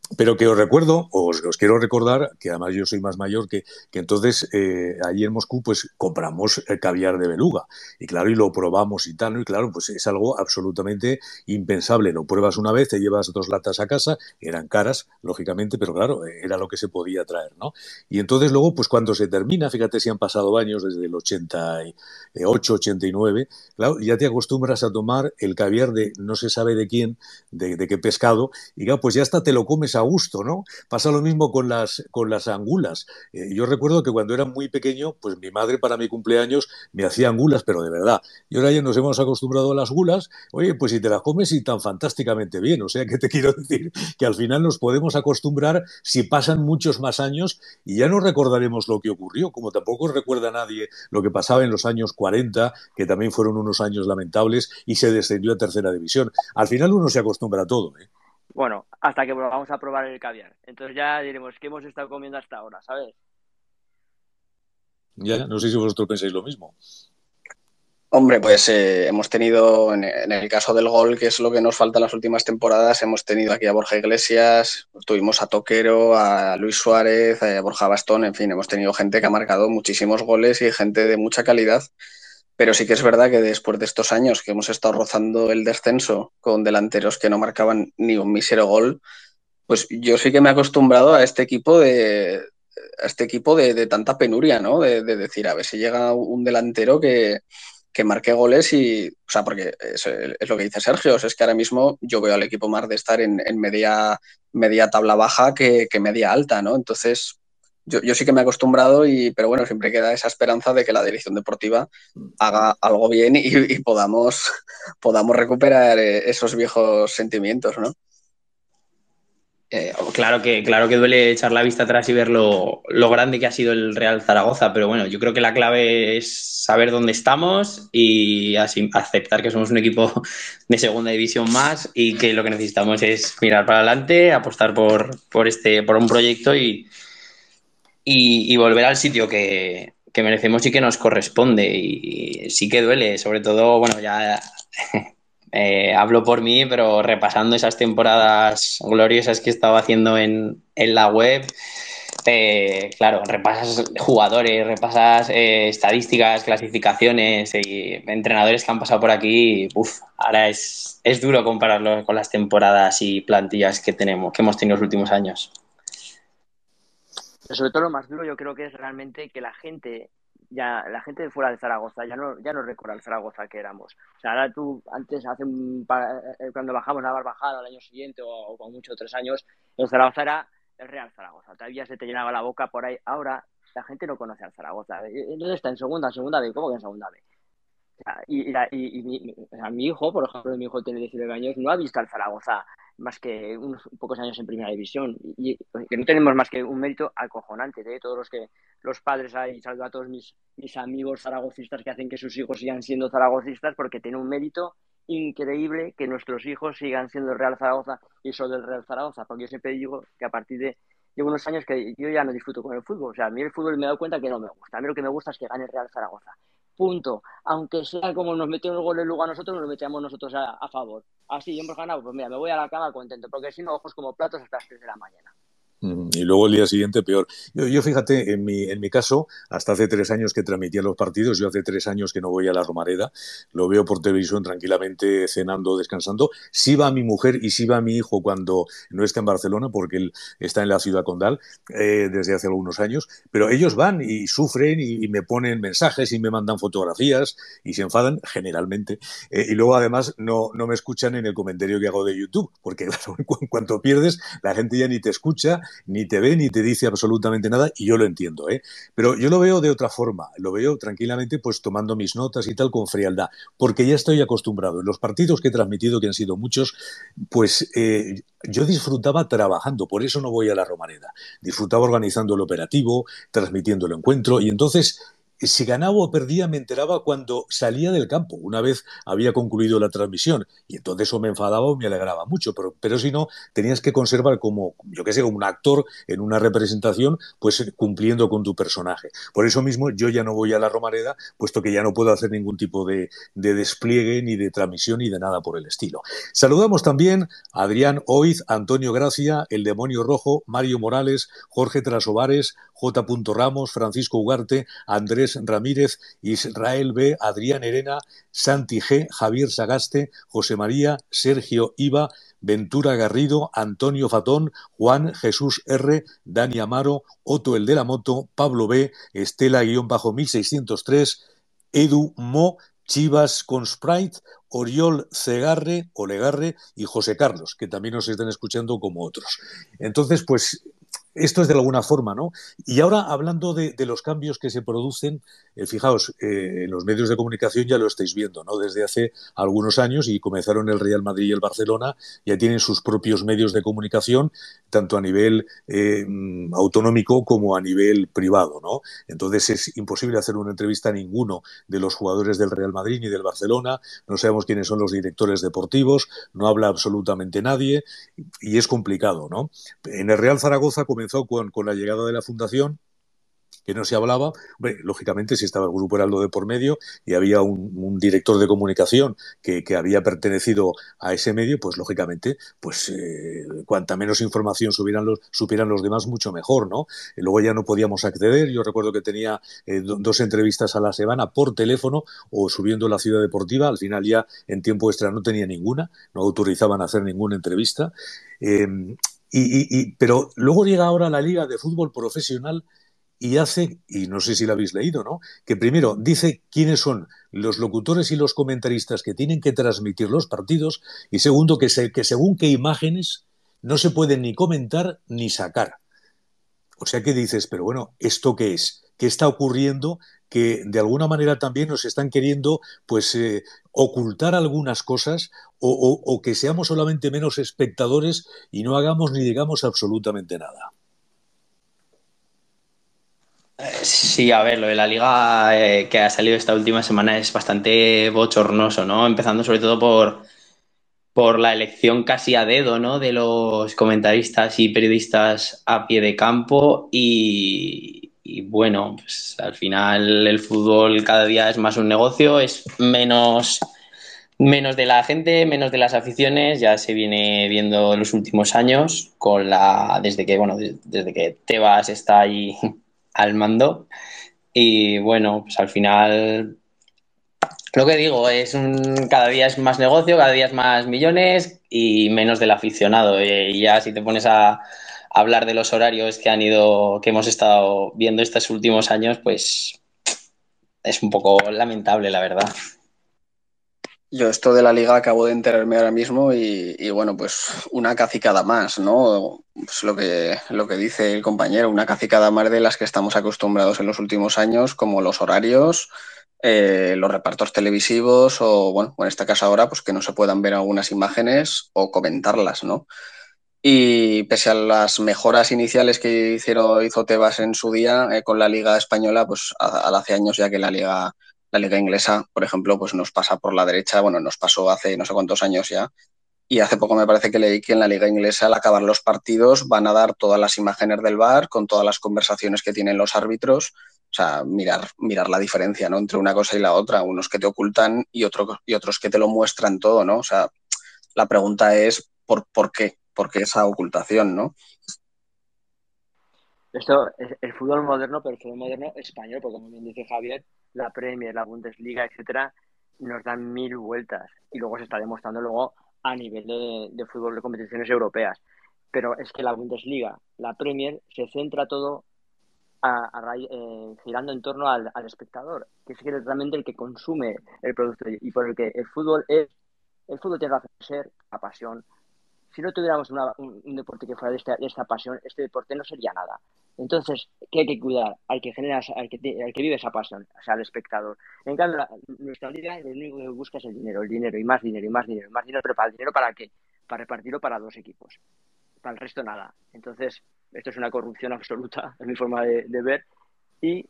Pero que os recuerdo, os quiero recordar, que además yo soy más mayor, que entonces allí en Moscú pues compramos caviar de beluga. Y claro, y lo probamos y tal, ¿no? Y claro, pues es algo absolutamente impensable. Lo pruebas una vez, te llevas 2 latas a casa, eran caras, lógicamente, pero claro, era lo que se podía traer, ¿no? Y entonces luego, pues cuando se termina, fíjate si han pasado años, desde el 88, 89, claro, ya te acostumbras a tomar el caviar de no se sabe de quién, de qué pescado, y claro, pues ya hasta te lo comes a gusto, ¿no? Pasa lo mismo con las angulas. Yo recuerdo que cuando era muy pequeño, pues mi madre para mi cumpleaños me hacía angulas, pero de verdad. Y ahora ya nos hemos acostumbrado a las gulas, oye, pues si te las comes y tan fantásticamente bien. O sea que te quiero decir que al final nos podemos acostumbrar si pasan muchos más años y ya no recordaremos lo que ocurrió, como tampoco recuerda nadie lo que pasaba en los años 40, que también fueron unos años lamentables y se descendió a tercera división. Al final uno se acostumbra a todo, ¿eh? Bueno, hasta que volvamos a probar el caviar. Entonces ya diremos qué hemos estado comiendo hasta ahora, ¿sabes? Ya, no sé si vosotros pensáis lo mismo. Hombre, pues hemos tenido, en el caso del gol, que es lo que nos falta en las últimas temporadas, hemos tenido aquí a Borja Iglesias, tuvimos a Toquero, a Luis Suárez, a Borja Bastón, en fin, hemos tenido gente que ha marcado muchísimos goles y gente de mucha calidad. Pero sí que es verdad que después de estos años que hemos estado rozando el descenso con delanteros que no marcaban ni un mísero gol, pues yo sí que me he acostumbrado a este equipo de tanta penuria, ¿no? De decir, a ver si llega un delantero que marque goles y, o sea, porque es lo que dice Sergio, es que ahora mismo yo veo al equipo más de estar en media tabla baja que media alta, ¿no? Entonces, yo sí que me he acostumbrado, pero bueno, siempre queda esa esperanza de que la dirección deportiva haga algo bien y podamos recuperar esos viejos sentimientos, ¿no? Claro que duele echar la vista atrás y ver lo grande que ha sido el Real Zaragoza, pero bueno, yo creo que la clave es saber dónde estamos y así aceptar que somos un equipo de segunda división más y que lo que necesitamos es mirar para adelante, apostar por un proyecto y volver al sitio que merecemos y que nos corresponde. Y sí que duele, sobre todo, bueno, ya hablo por mí, pero repasando esas temporadas gloriosas que estaba haciendo en la web, claro, repasas jugadores, repasas estadísticas, clasificaciones y entrenadores que han pasado por aquí. Uf, ahora es duro compararlo con las temporadas y plantillas que hemos tenido los últimos años. Pero sobre todo lo más duro yo creo que es realmente que la gente de fuera de Zaragoza ya no recuerda el Zaragoza que éramos. O sea, ahora tú, antes, cuando bajamos la bajada al año siguiente o con mucho 3 años, el Zaragoza era el Real Zaragoza. Todavía se te llenaba la boca por ahí. Ahora la gente no conoce al Zaragoza. Entonces está en segunda B. ¿Cómo que en segunda B? O sea, mi hijo, por ejemplo, mi hijo tiene 19 años, no ha visto al Zaragoza más que unos pocos años en primera división y que no tenemos más que un mérito acojonante de todos los padres ahí, saludo a todos mis amigos zaragocistas que hacen que sus hijos sigan siendo zaragocistas porque tiene un mérito increíble que nuestros hijos sigan siendo el Real Zaragoza y son del Real Zaragoza, porque yo siempre digo que a partir de llevo unos años que yo ya no disfruto con el fútbol, o sea, a mí el fútbol me he dado cuenta que no me gusta, a mí lo que me gusta es que gane el Real Zaragoza, punto. Aunque sea como nos metieron el gol luego a nosotros, nos lo metemos nosotros a favor. Así, hemos ganado, pues mira, me voy a la cama contento, porque si no, ojos como platos hasta las 3 de la mañana. Y luego el día siguiente peor. Yo fíjate, en mi caso, hasta hace 3 años que transmitía los partidos, yo hace 3 años que no voy a la Romareda, lo veo por televisión tranquilamente, cenando, descansando. Sí va mi mujer y sí va mi hijo cuando no está en Barcelona, porque él está en la ciudad condal desde hace algunos años, pero ellos van y sufren y me ponen mensajes y me mandan fotografías y se enfadan generalmente. Y luego además no me escuchan en el comentario que hago de YouTube, porque claro, en cuanto pierdes, la gente ya ni te escucha, ni te ve, ni te dice absolutamente nada, y yo lo entiendo, ¿eh? Pero yo lo veo de otra forma, lo veo tranquilamente, pues tomando mis notas y tal, con frialdad, porque ya estoy acostumbrado. En los partidos que he transmitido, que han sido muchos, pues yo disfrutaba trabajando, por eso no voy a la Romareda. Disfrutaba organizando el operativo, transmitiendo el encuentro, y entonces si ganaba o perdía me enteraba cuando salía del campo, una vez había concluido la transmisión, y entonces o me enfadaba o me alegraba mucho, pero si no, tenías que conservar como, yo qué sé, como un actor en una representación, pues cumpliendo con tu personaje. Por eso mismo yo ya no voy a la Romareda, puesto que ya no puedo hacer ningún tipo de despliegue, ni de transmisión, ni de nada por el estilo. Saludamos también a Adrián Oiz, Antonio Gracia, El Demonio Rojo, Mario Morales, Jorge Trasovares, J. Ramos, Francisco Ugarte, Andrés Ramírez, Israel B., Adrián Herena, Santi G., Javier Sagaste, José María, Sergio Iba, Ventura Garrido, Antonio Fatón, Juan Jesús R., Dani Amaro, Otto el de la Moto, Pablo B., Estela-1603, Edu Mo, Chivas con Sprite, Oriol Cegarre, Olegarre y José Carlos, que también nos están escuchando como otros. Entonces, pues esto es de alguna forma, ¿no? Y ahora, hablando de los cambios que se producen, fijaos, en los medios de comunicación ya lo estáis viendo, ¿no? Desde hace algunos años, y comenzaron el Real Madrid y el Barcelona, ya tienen sus propios medios de comunicación, tanto a nivel autonómico como a nivel privado, ¿no? Entonces es imposible hacer una entrevista a ninguno de los jugadores del Real Madrid ni del Barcelona, no sabemos quiénes son los directores deportivos, no habla absolutamente nadie, y es complicado, ¿no? En el Real Zaragoza comenzó con la llegada de la fundación, que no se hablaba. Hombre, lógicamente, si estaba el Grupo Heraldo de por medio y había un director de comunicación que había pertenecido a ese medio, pues lógicamente, pues cuanta menos información supieran los demás, mucho mejor, ¿no? Luego ya no podíamos acceder. Yo recuerdo que tenía dos entrevistas a la semana por teléfono o subiendo la Ciudad Deportiva. Al final ya en tiempo extra no tenía ninguna, no autorizaban a hacer ninguna entrevista. Pero luego llega ahora la Liga de Fútbol Profesional y hace, y no sé si lo habéis leído, ¿no? Que primero dice quiénes son los locutores y los comentaristas que tienen que transmitir los partidos, y segundo, que según qué imágenes no se pueden ni comentar ni sacar. O sea que dices, pero bueno, ¿esto qué es? ¿Qué está ocurriendo? Que de alguna manera también nos están queriendo, pues, ocultar algunas cosas, o que seamos solamente menos espectadores y no hagamos ni digamos absolutamente nada. Sí, a ver, lo de la liga que ha salido esta última semana es bastante bochornoso, ¿no? Empezando sobre todo por la elección casi a dedo, ¿no? De los comentaristas y periodistas a pie de campo y bueno, pues al final el fútbol cada día es más un negocio, es menos de la gente, menos de las aficiones, ya se viene viendo en los últimos años desde que, bueno, desde que Tebas está ahí al mando. Y bueno, pues al final, lo que digo, cada día es más negocio, cada día es más millones y menos del aficionado. Y ya si te pones a hablar de los horarios que hemos estado viendo estos últimos años, pues es un poco lamentable, la verdad. Yo esto de la liga acabo de enterarme ahora mismo y bueno, pues una cacicada más, ¿no? Pues lo que dice el compañero, una cacicada más de las que estamos acostumbrados en los últimos años, como los horarios, los repartos televisivos o, bueno, en este caso ahora, pues que no se puedan ver algunas imágenes o comentarlas, ¿no? Y pese a las mejoras iniciales que hizo Tebas en su día con la Liga Española, pues hace años ya que la Liga Inglesa, por ejemplo, pues nos pasa por la derecha, bueno, nos pasó hace no sé cuántos años ya, y hace poco me parece que leí que en la Liga Inglesa al acabar los partidos van a dar todas las imágenes del VAR con todas las conversaciones que tienen los árbitros, o sea, mirar la diferencia, ¿no? Entre una cosa y la otra, unos que te ocultan y otros que te lo muestran todo, ¿no? O sea, la pregunta es ¿por qué? ¿Por qué esa ocultación, no? Esto es el fútbol moderno, pero el fútbol moderno español, porque como bien dice Javier, la Premier, la Bundesliga, etcétera, nos dan mil vueltas y luego se está demostrando luego a nivel de fútbol de competiciones europeas. Pero es que la Bundesliga, la Premier, se centra todo girando en torno al espectador, que es realmente el que consume el producto y por el que el fútbol tiene razón de ser, la pasión. Si no tuviéramos un deporte que fuera de esta pasión, este deporte no sería nada. Entonces, ¿qué hay que cuidar? Al que genera, al que vive esa pasión, o sea, al espectador. En cambio, nuestra liga lo único que busca es el dinero, y más dinero, y más dinero, y más dinero, pero para el dinero, ¿para qué? Para repartirlo para dos equipos. Para el resto, nada. Entonces, esto es una corrupción absoluta, es mi forma de ver, y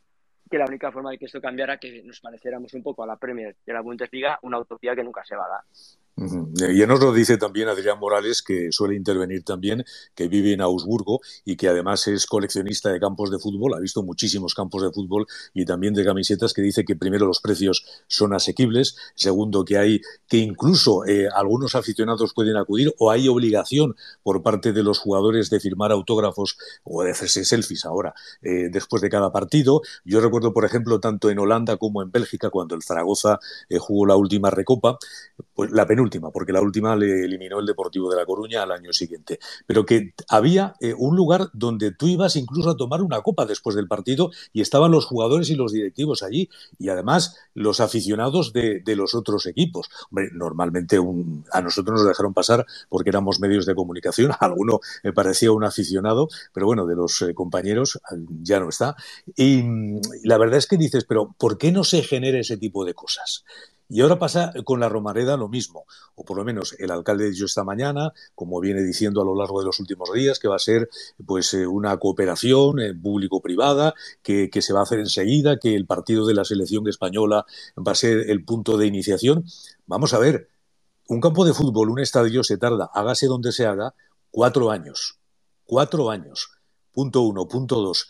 que la única forma de que esto cambiara que nos pareciéramos un poco a la Premier de la Bundesliga, una utopía que nunca se va a dar. Y nos lo dice también Adrián Morales, que suele intervenir también, que vive en Augsburgo y que además es coleccionista de campos de fútbol, ha visto muchísimos campos de fútbol y también de camisetas, que dice que primero los precios son asequibles, segundo que incluso algunos aficionados pueden acudir o hay obligación por parte de los jugadores de firmar autógrafos o de hacerse selfies ahora después de cada partido. Yo recuerdo, por ejemplo, tanto en Holanda como en Bélgica, cuando el Zaragoza jugó la última Recopa, pues la penúltima, porque la última le eliminó el Deportivo de La Coruña al año siguiente. Pero que había un lugar donde tú ibas incluso a tomar una copa después del partido y estaban los jugadores y los directivos allí y además los aficionados de los otros equipos. Hombre, normalmente a nosotros nos dejaron pasar porque éramos medios de comunicación, a alguno me parecía un aficionado, pero bueno, de los compañeros ya no está. Y la verdad es que dices, pero ¿por qué no se genera ese tipo de cosas? Y ahora pasa con la Romareda lo mismo, o por lo menos el alcalde dijo esta mañana, como viene diciendo a lo largo de los últimos días, que va a ser pues una cooperación público-privada, que se va a hacer enseguida, que el partido de la selección española va a ser el punto de iniciación. Vamos a ver, un campo de fútbol, un estadio se tarda, hágase donde se haga, 4 años. 4 años. Punto uno. Punto dos.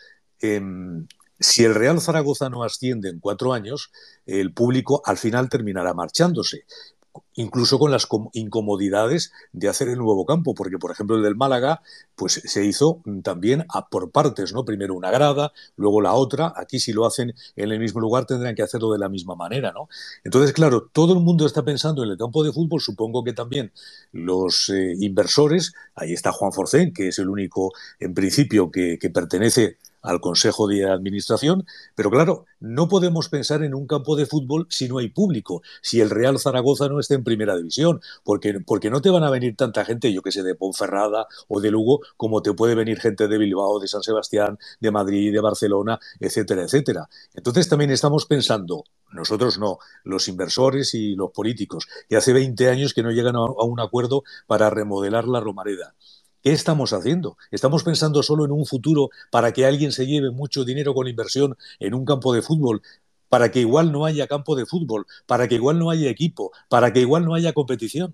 Si el Real Zaragoza no asciende en 4 años, el público al final terminará marchándose, incluso con las incomodidades de hacer el nuevo campo, porque por ejemplo el del Málaga pues se hizo también por partes, ¿no? Primero una grada, luego la otra. Aquí si lo hacen en el mismo lugar tendrán que hacerlo de la misma manera, ¿no? Entonces, claro, todo el mundo está pensando en el campo de fútbol, supongo que también los inversores. Ahí está Juan Forcén, que es el único en principio que pertenece al Consejo de Administración, pero claro, no podemos pensar en un campo de fútbol si no hay público, si el Real Zaragoza no está en primera división, porque no te van a venir tanta gente, yo que sé, de Ponferrada o de Lugo, como te puede venir gente de Bilbao, de San Sebastián, de Madrid, de Barcelona, etcétera, etcétera. Entonces también estamos pensando, nosotros no, los inversores y los políticos, que hace 20 años que no llegan a un acuerdo para remodelar la Romareda. ¿Qué estamos haciendo? ¿Estamos pensando solo en un futuro para que alguien se lleve mucho dinero con inversión en un campo de fútbol, para que igual no haya campo de fútbol, para que igual no haya equipo, para que igual no haya competición?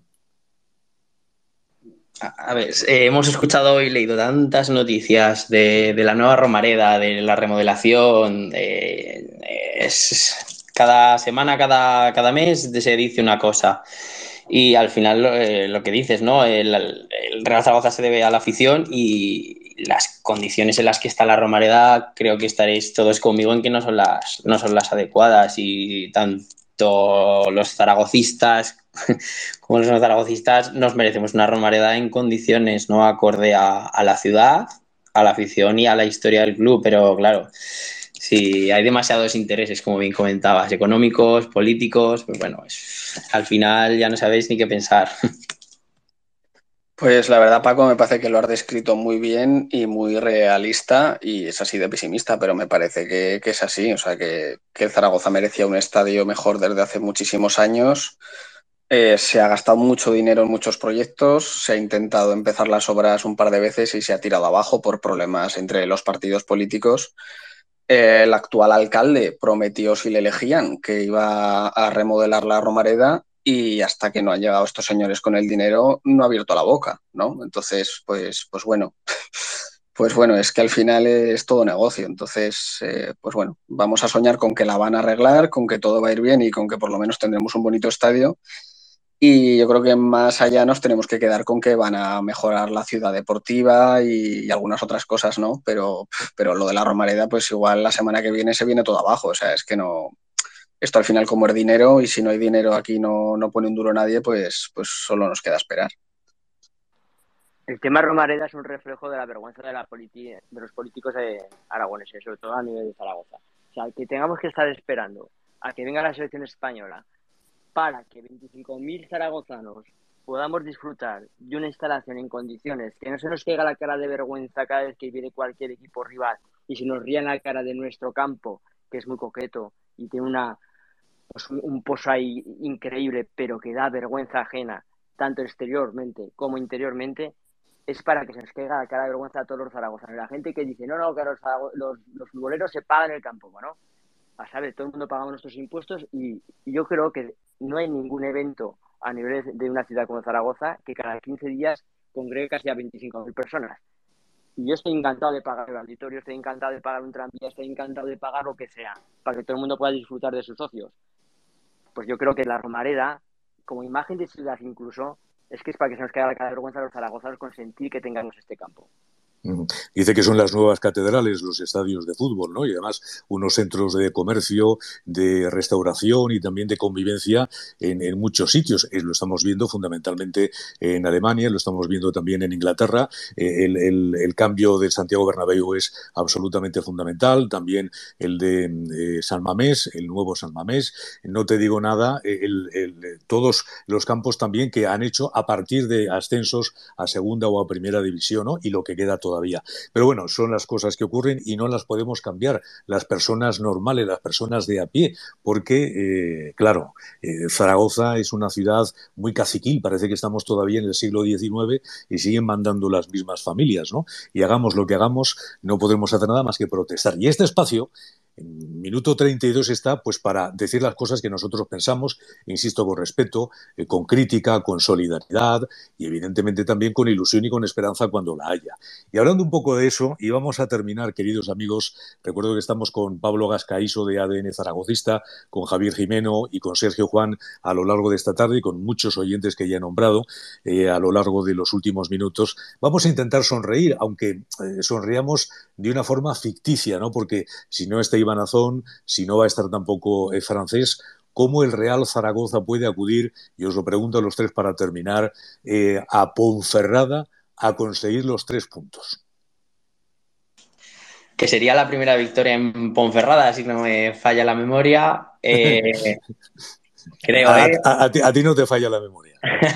A ver, hemos escuchado y leído tantas noticias de la nueva Romareda, de la remodelación. Cada semana, cada mes se dice una cosa. Y al final lo que dices, ¿no? El Real Zaragoza se debe a la afición y las condiciones en las que está la Romareda, creo que estaréis todos conmigo en que no son las adecuadas, y tanto los zaragocistas como los zaragocistas nos merecemos una Romareda en condiciones, ¿no? Acorde a la ciudad, a la afición y a la historia del club. Pero claro, si hay demasiados intereses, como bien comentabas, económicos, políticos, pues bueno, al final ya no sabéis ni qué pensar. Pues la verdad, Paco, me parece que lo has descrito muy bien y muy realista y es así de pesimista, pero me parece que es así. O sea, que el Zaragoza merecía un estadio mejor desde hace muchísimos años. Se ha gastado mucho dinero en muchos proyectos, se ha intentado empezar las obras un par de veces y se ha tirado abajo por problemas entre los partidos políticos. El actual alcalde prometió, si le elegían, que iba a remodelar la Romareda y hasta que no han llegado estos señores con el dinero no ha abierto la boca, ¿no? Entonces, pues bueno, pues bueno, es que al final es todo negocio. Entonces, pues bueno, vamos a soñar con que la van a arreglar, con que todo va a ir bien y con que por lo menos tendremos un bonito estadio. Y yo creo que más allá nos tenemos que quedar con que van a mejorar la ciudad deportiva y algunas otras cosas, ¿no? Pero lo de la Romareda, pues igual la semana que viene se viene todo abajo. O sea, es que no. Esto al final, como es dinero, y si no hay dinero aquí no pone un duro nadie, pues solo nos queda esperar. El tema Romareda es un reflejo de la vergüenza de los políticos aragoneses, sobre todo a nivel de Zaragoza. O sea, que tengamos que estar esperando a que venga la selección española para que 25.000 zaragozanos podamos disfrutar de una instalación en condiciones, que no se nos caiga la cara de vergüenza cada vez que viene cualquier equipo rival y se nos ría en la cara de nuestro campo, que es muy coqueto y tiene un pozo ahí increíble, pero que da vergüenza ajena, tanto exteriormente como interiormente. Es para que se nos caiga la cara de vergüenza a todos los zaragozanos. La gente que dice, no, que los futboleros se pagan el campo. Bueno, a saber, todo el mundo pagamos nuestros impuestos y yo creo que no hay ningún evento a nivel de una ciudad como Zaragoza que cada 15 días congregue casi a 25.000 personas. Y yo estoy encantado de pagar el auditorio, estoy encantado de pagar un tranvía, estoy encantado de pagar lo que sea, para que todo el mundo pueda disfrutar de sus socios. Pues yo creo que la Romareda, como imagen de ciudad incluso, es que es para que se nos caiga la cara de vergüenza a los zaragozanos consentir que tengamos este campo. Dice que son las nuevas catedrales, los estadios de fútbol, ¿no? Y además unos centros de comercio, de restauración y también de convivencia en muchos sitios. Lo estamos viendo fundamentalmente en Alemania, lo estamos viendo también en Inglaterra. El cambio del Santiago Bernabéu es absolutamente fundamental. También el de San Mamés, el nuevo San Mamés. No te digo nada, todos los campos también que han hecho a partir de ascensos a segunda o a primera división, ¿no? Y lo que queda todavía. Pero bueno, son las cosas que ocurren y no las podemos cambiar las personas normales, las personas de a pie, porque, claro, Zaragoza es una ciudad muy caciquil, parece que estamos todavía en el siglo XIX y siguen mandando las mismas familias, ¿no? Y hagamos lo que hagamos, no podemos hacer nada más que protestar. Y este espacio, en minuto 32, está pues para decir las cosas que nosotros pensamos, insisto, con respeto, con crítica, con solidaridad y evidentemente también con ilusión y con esperanza cuando la haya. Y hablando un poco de eso, y vamos a terminar, queridos amigos, recuerdo que estamos con Pablo Gascaíso de ADN Zaragocista, con Javier Jimeno y con Sergio Juan a lo largo de esta tarde y con muchos oyentes que ya he nombrado a lo largo de los últimos minutos. Vamos a intentar sonreír, aunque sonriamos de una forma ficticia, ¿no? Porque si no está Iván Azón, si no va a estar tampoco Francés, ¿cómo el Real Zaragoza puede acudir, y os lo pregunto a los tres para terminar, a Ponferrada a conseguir los 3 puntos? Que sería la primera victoria en Ponferrada, si no me falla la memoria. Creo, ¿eh? A ti no te falla la memoria.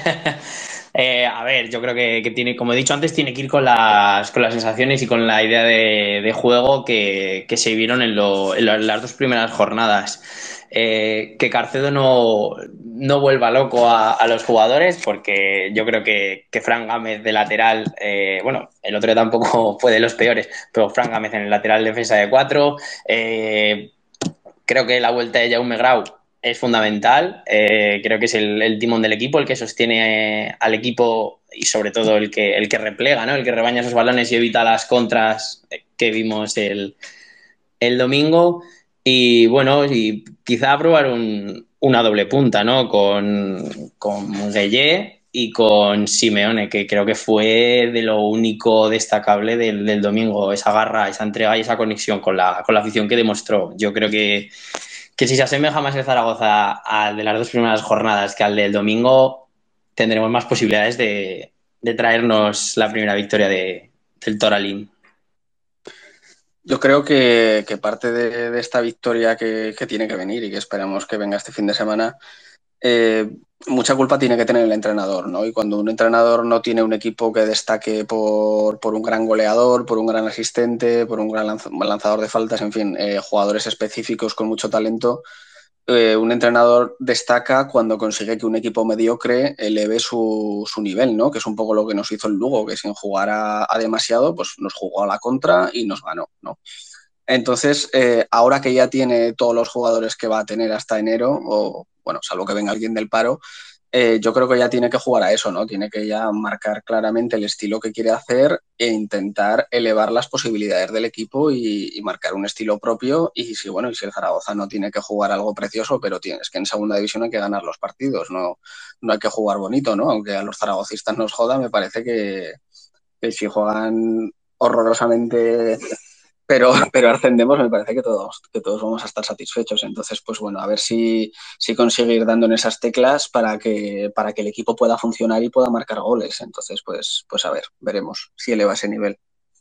A ver, yo creo que tiene, como he dicho antes, tiene que ir con las sensaciones y con la idea de juego que se vieron en las dos primeras jornadas. Que Carcedo no vuelva loco a los jugadores, porque yo creo que Fran Gámez de lateral, bueno, el otro tampoco fue de los peores, pero Fran Gámez en el lateral defensa de 4. Creo que la vuelta de Jaume Grau es fundamental. Creo que es el timón del equipo, el que sostiene al equipo y sobre todo el que replega, ¿no? El que rebaña esos balones y evita las contras que vimos el domingo. Y bueno, y quizá probar una doble punta, ¿no? Con Gueye y con Simeone, que creo que fue de lo único destacable del domingo, esa garra, esa entrega y esa conexión con la afición que demostró. Yo creo que si se asemeja más el Zaragoza al de las dos primeras jornadas que al del domingo, tendremos más posibilidades de traernos la primera victoria del Toralín. Yo creo que parte de esta victoria que tiene que venir y que esperamos que venga este fin de semana, mucha culpa tiene que tener el entrenador, ¿no? Y cuando un entrenador no tiene un equipo que destaque por un gran goleador, por un gran asistente, por un gran lanzador de faltas, en fin, jugadores específicos con mucho talento, un entrenador destaca cuando consigue que un equipo mediocre eleve su nivel, ¿no? Que es un poco lo que nos hizo el Lugo, que sin jugar a demasiado, pues nos jugó a la contra y nos ganó, ¿no? Entonces, ahora que ya tiene todos los jugadores que va a tener hasta enero, o bueno, salvo que venga alguien del paro, yo creo que ya tiene que jugar a eso, ¿no? Tiene que ya marcar claramente el estilo que quiere hacer e intentar elevar las posibilidades del equipo y marcar un estilo propio. Y si, bueno, y si el Zaragoza no tiene que jugar algo precioso, pero tienes que en segunda división hay que ganar los partidos, no hay que jugar bonito, ¿no? Aunque a los zaragocistas nos joda, me parece que si juegan horrorosamente pero ascendemos, me parece que todos vamos a estar satisfechos. Entonces, pues bueno, a ver si consigue ir dando en esas teclas para que el equipo pueda funcionar y pueda marcar goles. Entonces, pues a ver, veremos si eleva ese nivel.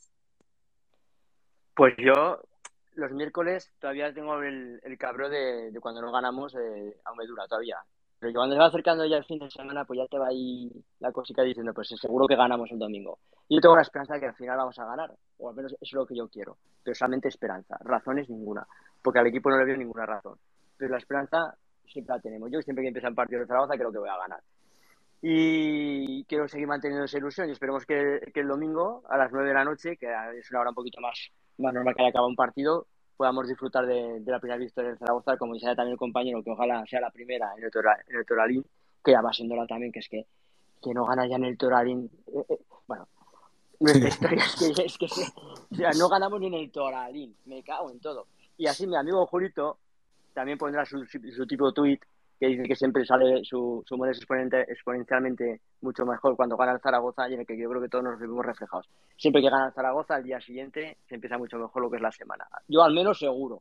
Pues yo, los miércoles, todavía tengo el cabreo de cuando no ganamos, aún me dura todavía. Pero que cuando se va acercando ya el fin de semana, pues ya te va ahí la cosica diciendo, pues seguro que ganamos el domingo. Y yo tengo la esperanza de que al final vamos a ganar, o al menos eso es lo que yo quiero. Pero solamente esperanza, razones ninguna, porque al equipo no le veo ninguna razón. Pero la esperanza siempre la tenemos. Yo siempre que empieza un partido de Zaragoza creo que voy a ganar. Y quiero seguir manteniendo esa ilusión y esperemos que el domingo a las 9 de la noche, que es una hora un poquito más normal que haya acabado un partido, podamos disfrutar de la primera victoria del Zaragoza, como decía también el compañero, que ojalá sea la primera en el Toralín, que ya va siéndola también, que es que no gana ya en el Toralín. Bueno, nuestra historia o sea, no ganamos ni en el Toralín, me cago en todo. Y así mi amigo Julito también pondrá su tipo de tweet que dice que siempre sale su humor es exponencialmente mucho mejor cuando gana el Zaragoza, y en el que yo creo que todos nos vemos reflejados. Siempre que gana el Zaragoza, al día siguiente se empieza mucho mejor lo que es la semana. Yo al menos seguro.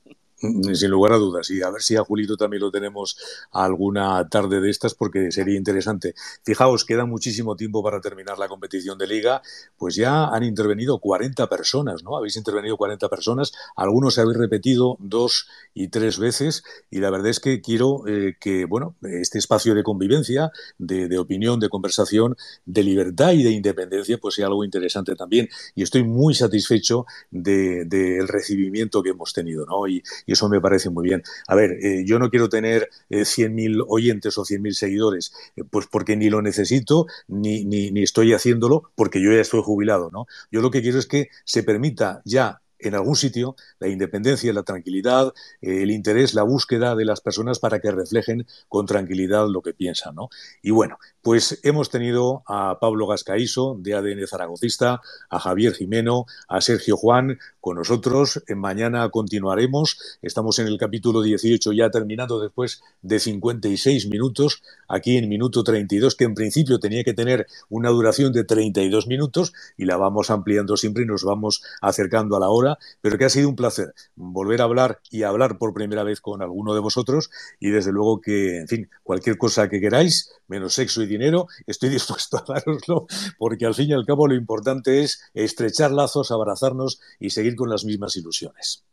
Sin lugar a dudas, y a ver si a Julito también lo tenemos alguna tarde de estas, porque sería interesante. Fijaos, queda muchísimo tiempo para terminar la competición de Liga, pues ya han intervenido 40 personas, ¿no? Habéis intervenido 40 personas, algunos habéis repetido 2 y 3 veces, y la verdad es que quiero que, bueno, este espacio de convivencia, de opinión, de conversación, de libertad y de independencia, pues sea algo interesante también, y estoy muy satisfecho del recibimiento que hemos tenido, ¿no? Y eso me parece muy bien. A ver, yo no quiero tener 100.000 oyentes o 100.000 seguidores, pues porque ni lo necesito, ni estoy haciéndolo, porque yo ya estoy jubilado, ¿no? Yo lo que quiero es que se permita ya en algún sitio la independencia, la tranquilidad, el interés, la búsqueda de las personas para que reflejen con tranquilidad lo que piensan, ¿no? Y bueno, pues hemos tenido a Pablo Gascaíso, de ADN Zaragocista, a Javier Jimeno, a Sergio Juan con nosotros. Mañana continuaremos. Estamos en el capítulo 18, ya terminando después de 56 minutos, aquí en minuto 32, que en principio tenía que tener una duración de 32 minutos, y la vamos ampliando siempre y nos vamos acercando a la hora, pero que ha sido un placer volver a hablar y hablar por primera vez con alguno de vosotros, y desde luego que, en fin, cualquier cosa que queráis, menos sexo y dinero, estoy dispuesto a dároslo, porque al fin y al cabo lo importante es estrechar lazos, abrazarnos y seguir con las mismas ilusiones.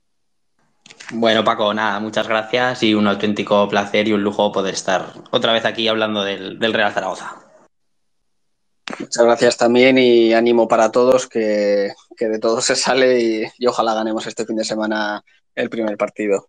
Bueno, Paco, nada, muchas gracias y un auténtico placer y un lujo poder estar otra vez aquí hablando del Real Zaragoza. Muchas gracias también, y ánimo para todos, que de todo se sale, y ojalá ganemos este fin de semana el primer partido.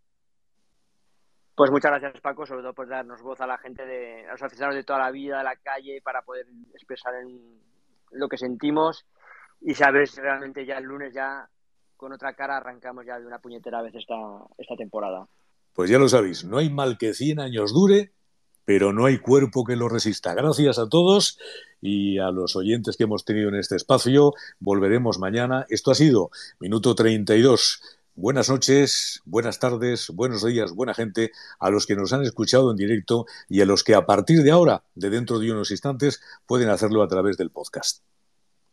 Pues muchas gracias, Paco, sobre todo por darnos voz a la gente, a los aficionados de toda la vida, de la calle, para poder expresar lo que sentimos, y saber si realmente ya el lunes, ya con otra cara, arrancamos ya de una puñetera vez esta temporada. Pues ya lo sabéis, no hay mal que 100 años dure, pero no hay cuerpo que lo resista. Gracias a todos y a los oyentes que hemos tenido en este espacio. Volveremos mañana. Esto ha sido Minuto 32. Buenas noches, buenas tardes, buenos días, buena gente, a los que nos han escuchado en directo y a los que a partir de ahora, de dentro de unos instantes, pueden hacerlo a través del podcast.